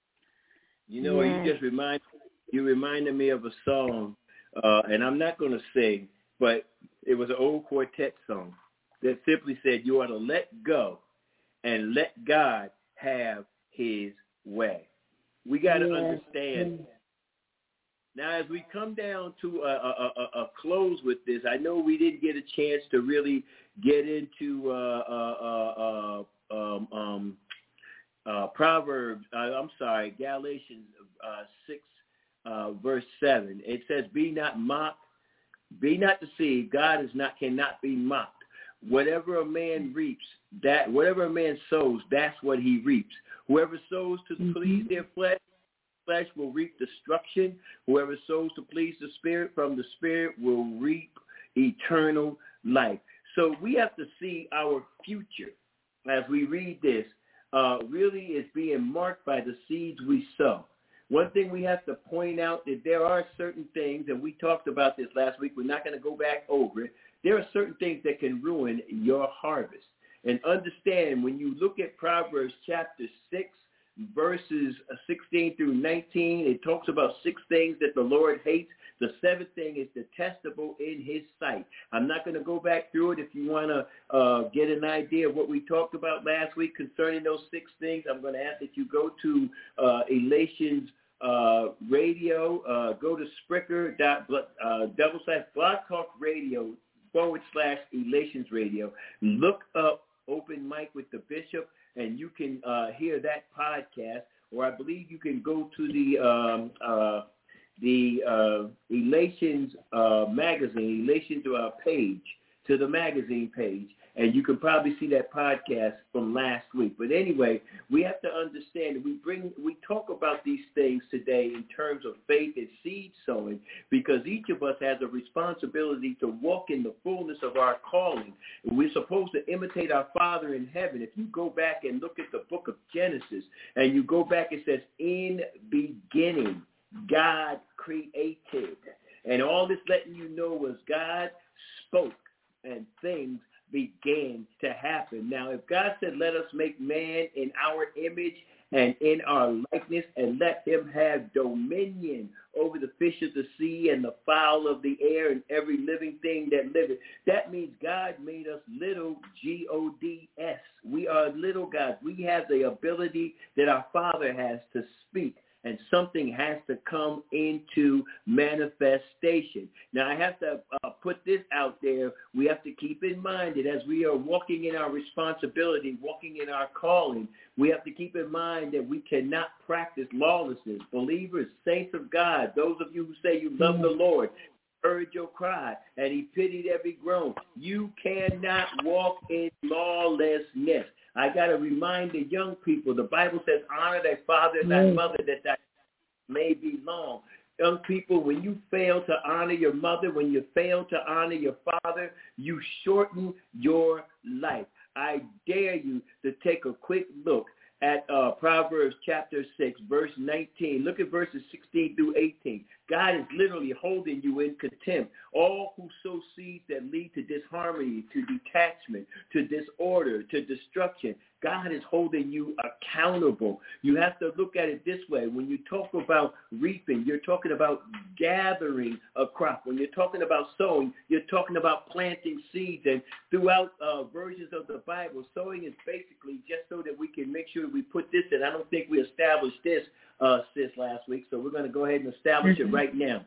You know, yes. you just remind you reminded me of a song, uh, and I'm not going to sing, but it was an old quartet song that simply said, "You ought to let go and let God have His way." We got to yes. understand. Yes. Now, as we come down to a, a, a, a close with this, I know we didn't get a chance to really get into uh, uh, uh, uh, um, um, Uh, Proverbs, uh, I'm sorry, Galatians uh, six, uh, verse seven. It says, "Be not mocked, be not deceived. God is not cannot be mocked. Whatever a man reaps, that whatever a man sows, that's what he reaps. Whoever sows to mm-hmm. please their flesh, flesh will reap destruction. Whoever sows to please the Spirit, from the Spirit will reap eternal life." So we have to see our future as we read this. Uh, really is being marked by the seeds we sow. One thing we have to point out that there are certain things, and we talked about this last week, we're not going to go back over it. There are certain things that can ruin your harvest. And understand, when you look at Proverbs chapter six, verses sixteen through nineteen, it talks about six things that the Lord hates. The seventh thing is detestable in his sight. I'm not going to go back through it. If you want to uh, get an idea of what we talked about last week concerning those six things, I'm going to ask that you go to uh, Elations uh, Radio, uh, go to Spreaker dot uh, double slash Blog Talk Radio forward slash Elations Radio. Look up Open Mic with the Bishop, and you can uh, hear that podcast. Or I believe you can go to the um, uh, the uh, Elations uh, magazine, Elations uh, page, to the magazine page, and you can probably see that podcast from last week. But anyway, we have to understand that we bring, we talk about these things today in terms of faith and seed sowing, because each of us has a responsibility to walk in the fullness of our calling. And we're supposed to imitate our Father in heaven. If you go back and look at the book of Genesis, and you go back, it says, "In beginning, God created." And all this letting you know was God spoke and things began to happen. Now, if God said, "Let us make man in our image and in our likeness, and let him have dominion over the fish of the sea and the fowl of the air and every living thing that liveth. That means God made us little, G O D S. We are little gods. We have the ability that our Father has to speak, and something has to come into manifestation. Now, I have to uh, put this out there. We have to keep in mind that as we are walking in our responsibility, walking in our calling, we have to keep in mind that we cannot practice lawlessness. Believers, saints of God, those of you who say you love the Lord, heard your cry, and he pitied every groan. You cannot walk in lawlessness. I got to remind the young people, the Bible says, honor thy father and thy mother, that thy may be long. Young people, when you fail to honor your mother, when you fail to honor your father, you shorten your life. I dare you to take a quick look at uh, Proverbs chapter six, verse nineteen. Look at verses sixteen through eighteen. God is literally holding you in contempt. All who sow seeds that lead to disharmony, to detachment, to disorder, to destruction, God is holding you accountable. You have to look at it this way. When you talk about reaping, you're talking about gathering a crop. When you're talking about sowing, you're talking about planting seeds. And throughout uh, versions of the Bible, sowing is basically just so that we can make sure we put this in. I don't think we established this, uh, sis, last week, so we're going to go ahead and establish mm-hmm. it right now.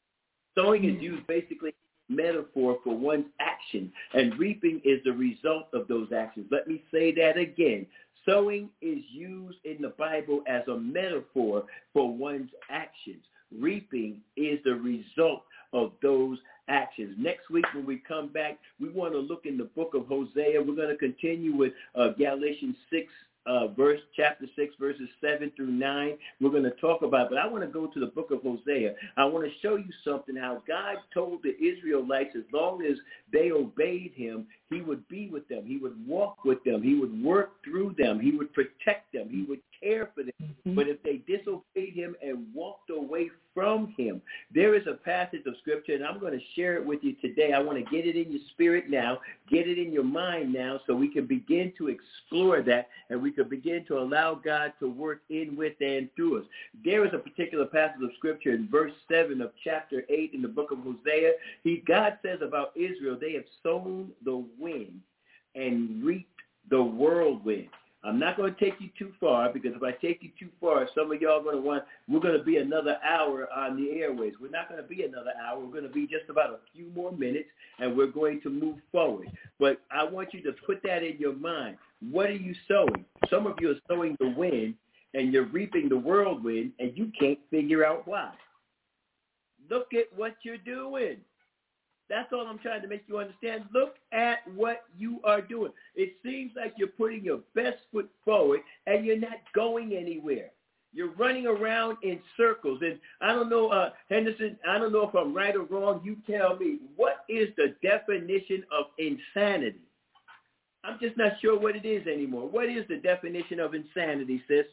Sowing is used basically metaphor for one's action, and reaping is the result of those actions. Let me say that again. Sowing is used in the Bible as a metaphor for one's actions. Reaping is the result of those actions. Next week when we come back, we want to look in the book of Hosea. We're going to continue with uh, Galatians six, Uh, verse chapter six, verses seven through nine. We're going to talk about, but I want to go to the book of Hosea. I want to show you something, how God told the Israelites as long as they obeyed him, he would be with them. He would walk with them. He would work through them. He would protect them. He would care for them. Mm-hmm. But if they disobeyed him and walked away from him, there is a passage of scripture, and I'm going to share it with you today. I want to get it in your spirit now, get it in your mind now, so we can begin to explore that, and we can begin to allow God to work in, with, and through us. There is a particular passage of scripture in verse seven of chapter eight in the book of Hosea. He, God says about Israel, they have sown the wind and reaped the whirlwind. I'm not going to take you too far, because if I take you too far, some of y'all are going to want, we're going to be another hour on the airways. We're not going to be another hour. We're going to be just about a few more minutes, and we're going to move forward. But I want you to put that in your mind. What are you sowing? Some of you are sowing the wind, and you're reaping the whirlwind, and you can't figure out why. Look at what you're doing. That's all I'm trying to make you understand. Look at what you are doing. It seems like you're putting your best foot forward, and you're not going anywhere. You're running around in circles. And I don't know, uh, Henderson, I don't know if I'm right or wrong. You tell me, what is the definition of insanity? I'm just not sure what it is anymore. What is the definition of insanity, sis?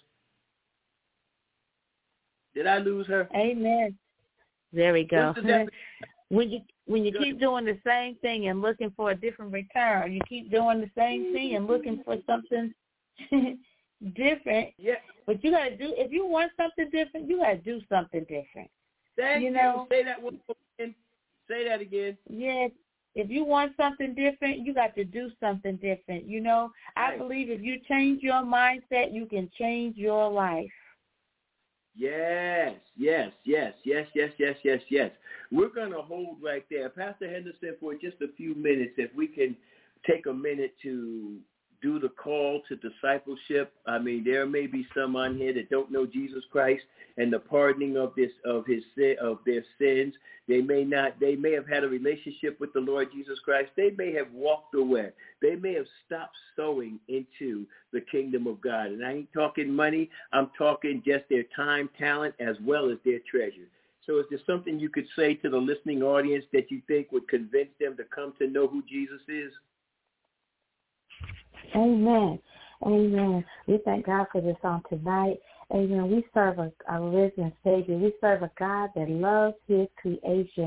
Did I lose her? Amen. There we go. When you when you keep doing the same thing and looking for a different return, you keep doing the same thing and looking for something different. Yeah. But you gotta do, if you want something different, you gotta do something different. Thank you. Know? you. Say that one again. Say that again. Yes. If you want something different, you got to do something different. You know, I right. believe if you change your mindset, you can change your life. Yes, yes, yes, yes, yes, yes, yes, yes. We're going to hold right there. Pastor Henderson, for just a few minutes, if we can take a minute to do the call to discipleship. I mean, there may be some on here that don't know Jesus Christ and the pardoning of this of his of their sins. They may not. They may have had a relationship with the Lord Jesus Christ. They may have walked away. They may have stopped sowing into the kingdom of God. And I ain't talking money. I'm talking just their time, talent, as well as their treasure. So is there something you could say to the listening audience that you think would convince them to come to know who Jesus is? Amen. Amen. We thank God for this on tonight. Amen. We serve a, a risen Savior. We serve a God that loves his creation.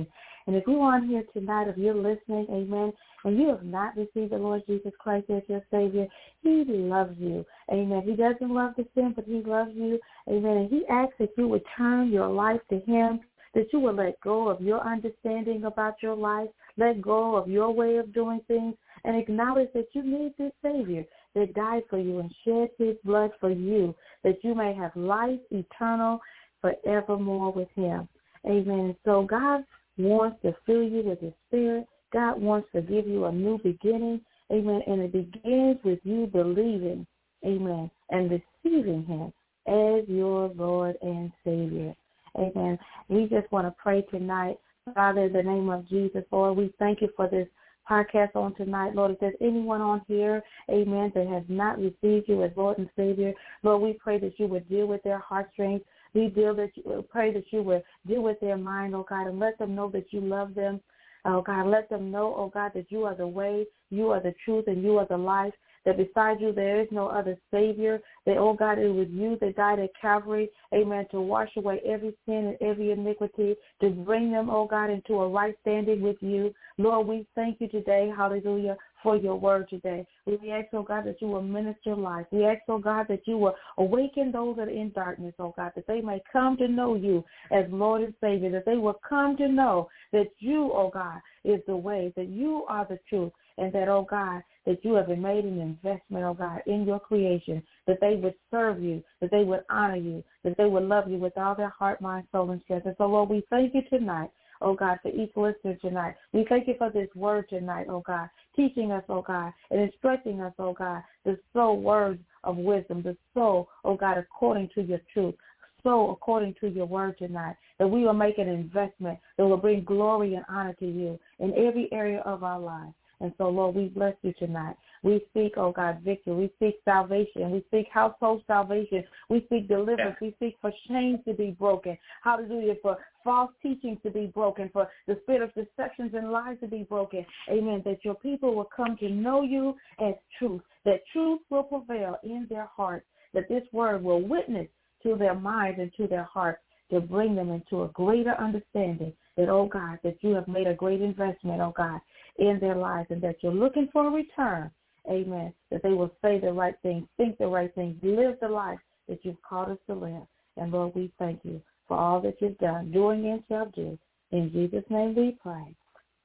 And if you're on here tonight, if you're listening, amen, and you have not received the Lord Jesus Christ as your Savior, he loves you. Amen. He doesn't love the sin, but he loves you. Amen. And he asks that you would turn your life to him, that you would let go of your understanding about your life, let go of your way of doing things, and acknowledge that you need this Savior that died for you and shed his blood for you, that you may have life eternal forevermore with him. Amen. So God wants to fill you with his Spirit. God wants to give you a new beginning. Amen. And it begins with you believing, amen, and receiving him as your Lord and Savior. Amen. We just want to pray tonight. Father, in the name of Jesus, Lord, we thank you for this podcast on tonight. Lord, if there's anyone on here, amen, that has not received you as Lord and Savior, Lord, we pray that you would deal with their heartstrings. We deal that you, pray that you would deal with their mind, oh God, and let them know that you love them. Oh God, let them know, oh God, that you are the way, you are the truth, and you are the life, that beside you there is no other Savior, that, oh God, it was you that died at Calvary, amen, to wash away every sin and every iniquity, to bring them, oh God, into a right standing with you. Lord, we thank you today, hallelujah, for your word today. We ask, oh God, that you will minister life. We ask, oh God, that you will awaken those that are in darkness, oh God, that they may come to know you as Lord and Savior, that they will come to know that you, oh God, is the way, that you are the truth, and that, oh God, that you have made an investment, oh God, in your creation, that they would serve you, that they would honor you, that they would love you with all their heart, mind, soul, and strength. And so, Lord, we thank you tonight, oh God, for each listener tonight. We thank you for this word tonight, oh God, teaching us, oh God, and instructing us, oh God, the soul words of wisdom, the soul, oh God, according to your truth, so according to your word tonight, that we will make an investment that will bring glory and honor to you in every area of our lives. And so, Lord, we bless you tonight. We speak, oh God, victory. We speak salvation. We speak household salvation. We speak deliverance. We speak for chains to be broken. Hallelujah. For false teachings to be broken. For the spirit of deceptions and lies to be broken. Amen. That your people will come to know you as truth. That truth will prevail in their hearts. That this word will witness to their minds and to their hearts to bring them into a greater understanding that, oh God, that you have made a great investment, oh God, in their lives, and that you're looking for a return, amen, that they will say the right things, think the right things, live the life that you've called us to live. And, Lord, we thank you for all that you've done, doing and shall do. In Jesus' name we pray.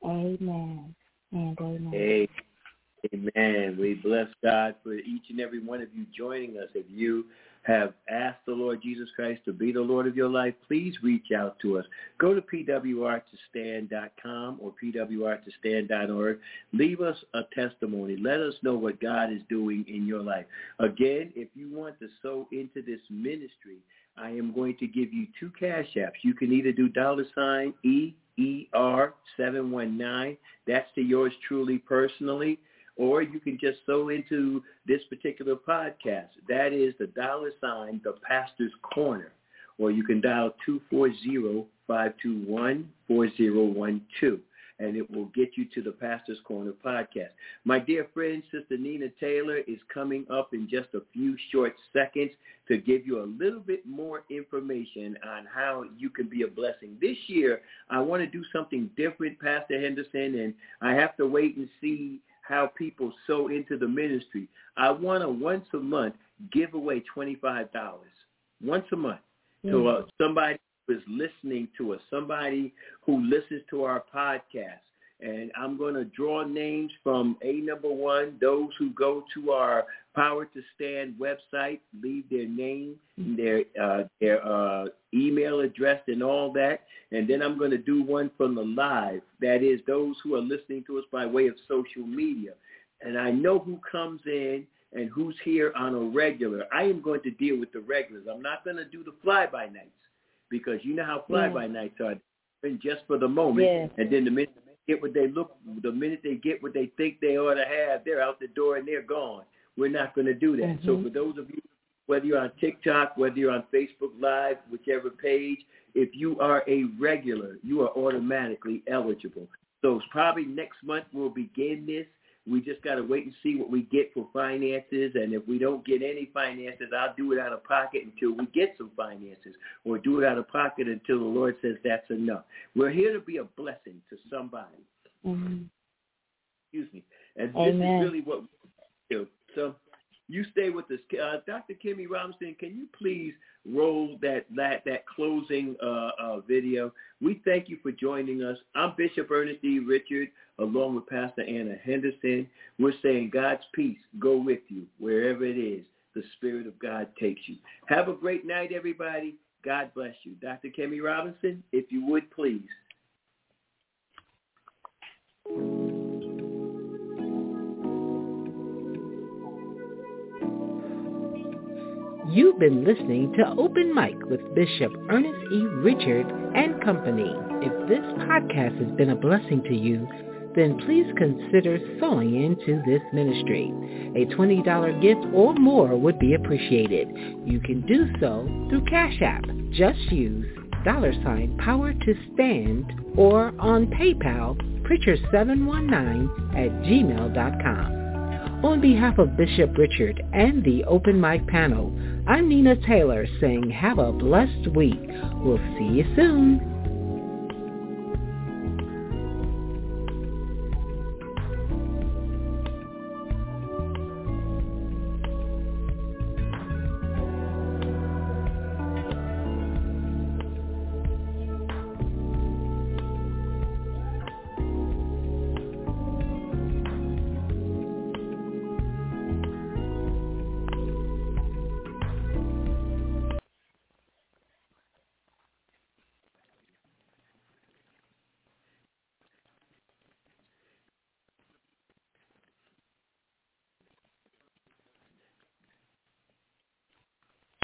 Amen and amen. Amen. We bless God for each and every one of you joining us. If you have asked the Lord Jesus Christ to be the Lord of your life, please reach out to us. Go to P W R to stand dot com or P W R to stand dot org. Leave us a testimony. Let us know what God is doing in your life. Again, if you want to sow into this ministry, I am going to give you two cash apps. You can either do dollar sign E E R seven one nine. That's to yours truly personally. Or you can just sow into this particular podcast. That is the dollar sign, the Pastor's Corner. Or you can dial two four zero, five two one, four zero one two, and it will get you to the Pastor's Corner podcast. My dear friend, Sister Nina Taylor is coming up in just a few short seconds to give you a little bit more information on how you can be a blessing. This year, I want to do something different, Pastor Henderson, and I have to wait and see how people sow into the ministry. I want to once a month give away twenty-five dollars once a month mm-hmm. to uh, somebody who is listening to us, somebody who listens to our podcast. And I'm going to draw names from A number one, those who go to our Power to Stand website, leave their name, their uh, their uh, email address and all that. And then I'm going to do one from the live, that is those who are listening to us by way of social media. And I know who comes in and who's here on a regular. I am going to deal with the regulars. I'm not going to do the fly-by-nights because you know how fly-by-nights are, just for the moment. Yeah. And then the minute get what they look, the minute they get what they think they ought to have, they're out the door and they're gone. We're not going to do that. Mm-hmm. So for those of you, whether you're on TikTok, whether you're on Facebook Live, whichever page, if you are a regular, you are automatically eligible. So probably next month we'll begin this. We just got to wait and see what we get for finances. And if we don't get any finances, I'll do it out of pocket until we get some finances, or do it out of pocket until the Lord says that's enough. We're here to be a blessing to somebody. Mm-hmm. Excuse me. And Amen. This is really what we do. So you stay with us. Uh, Doctor Kimmy Robinson, can you please roll that that, that closing uh, uh, video? We thank you for joining us. I'm Bishop Ernest E. Richard, along with Pastor Anna Henderson. We're saying God's peace go with you wherever it is the Spirit of God takes you. Have a great night, everybody. God bless you. Doctor Kimmy Robinson, if you would, please. You've been listening to Open Mic with Bishop Ernest E. Richard and Company. If this podcast has been a blessing to you, then please consider sowing into this ministry. A twenty dollars gift or more would be appreciated. You can do so through Cash App. Just use dollar sign power to stand, or on PayPal, preacher seven one nine at gmail dot com. On behalf of Bishop Richard and the Open Mic panel, I'm Nina Taylor saying have a blessed week. We'll see you soon.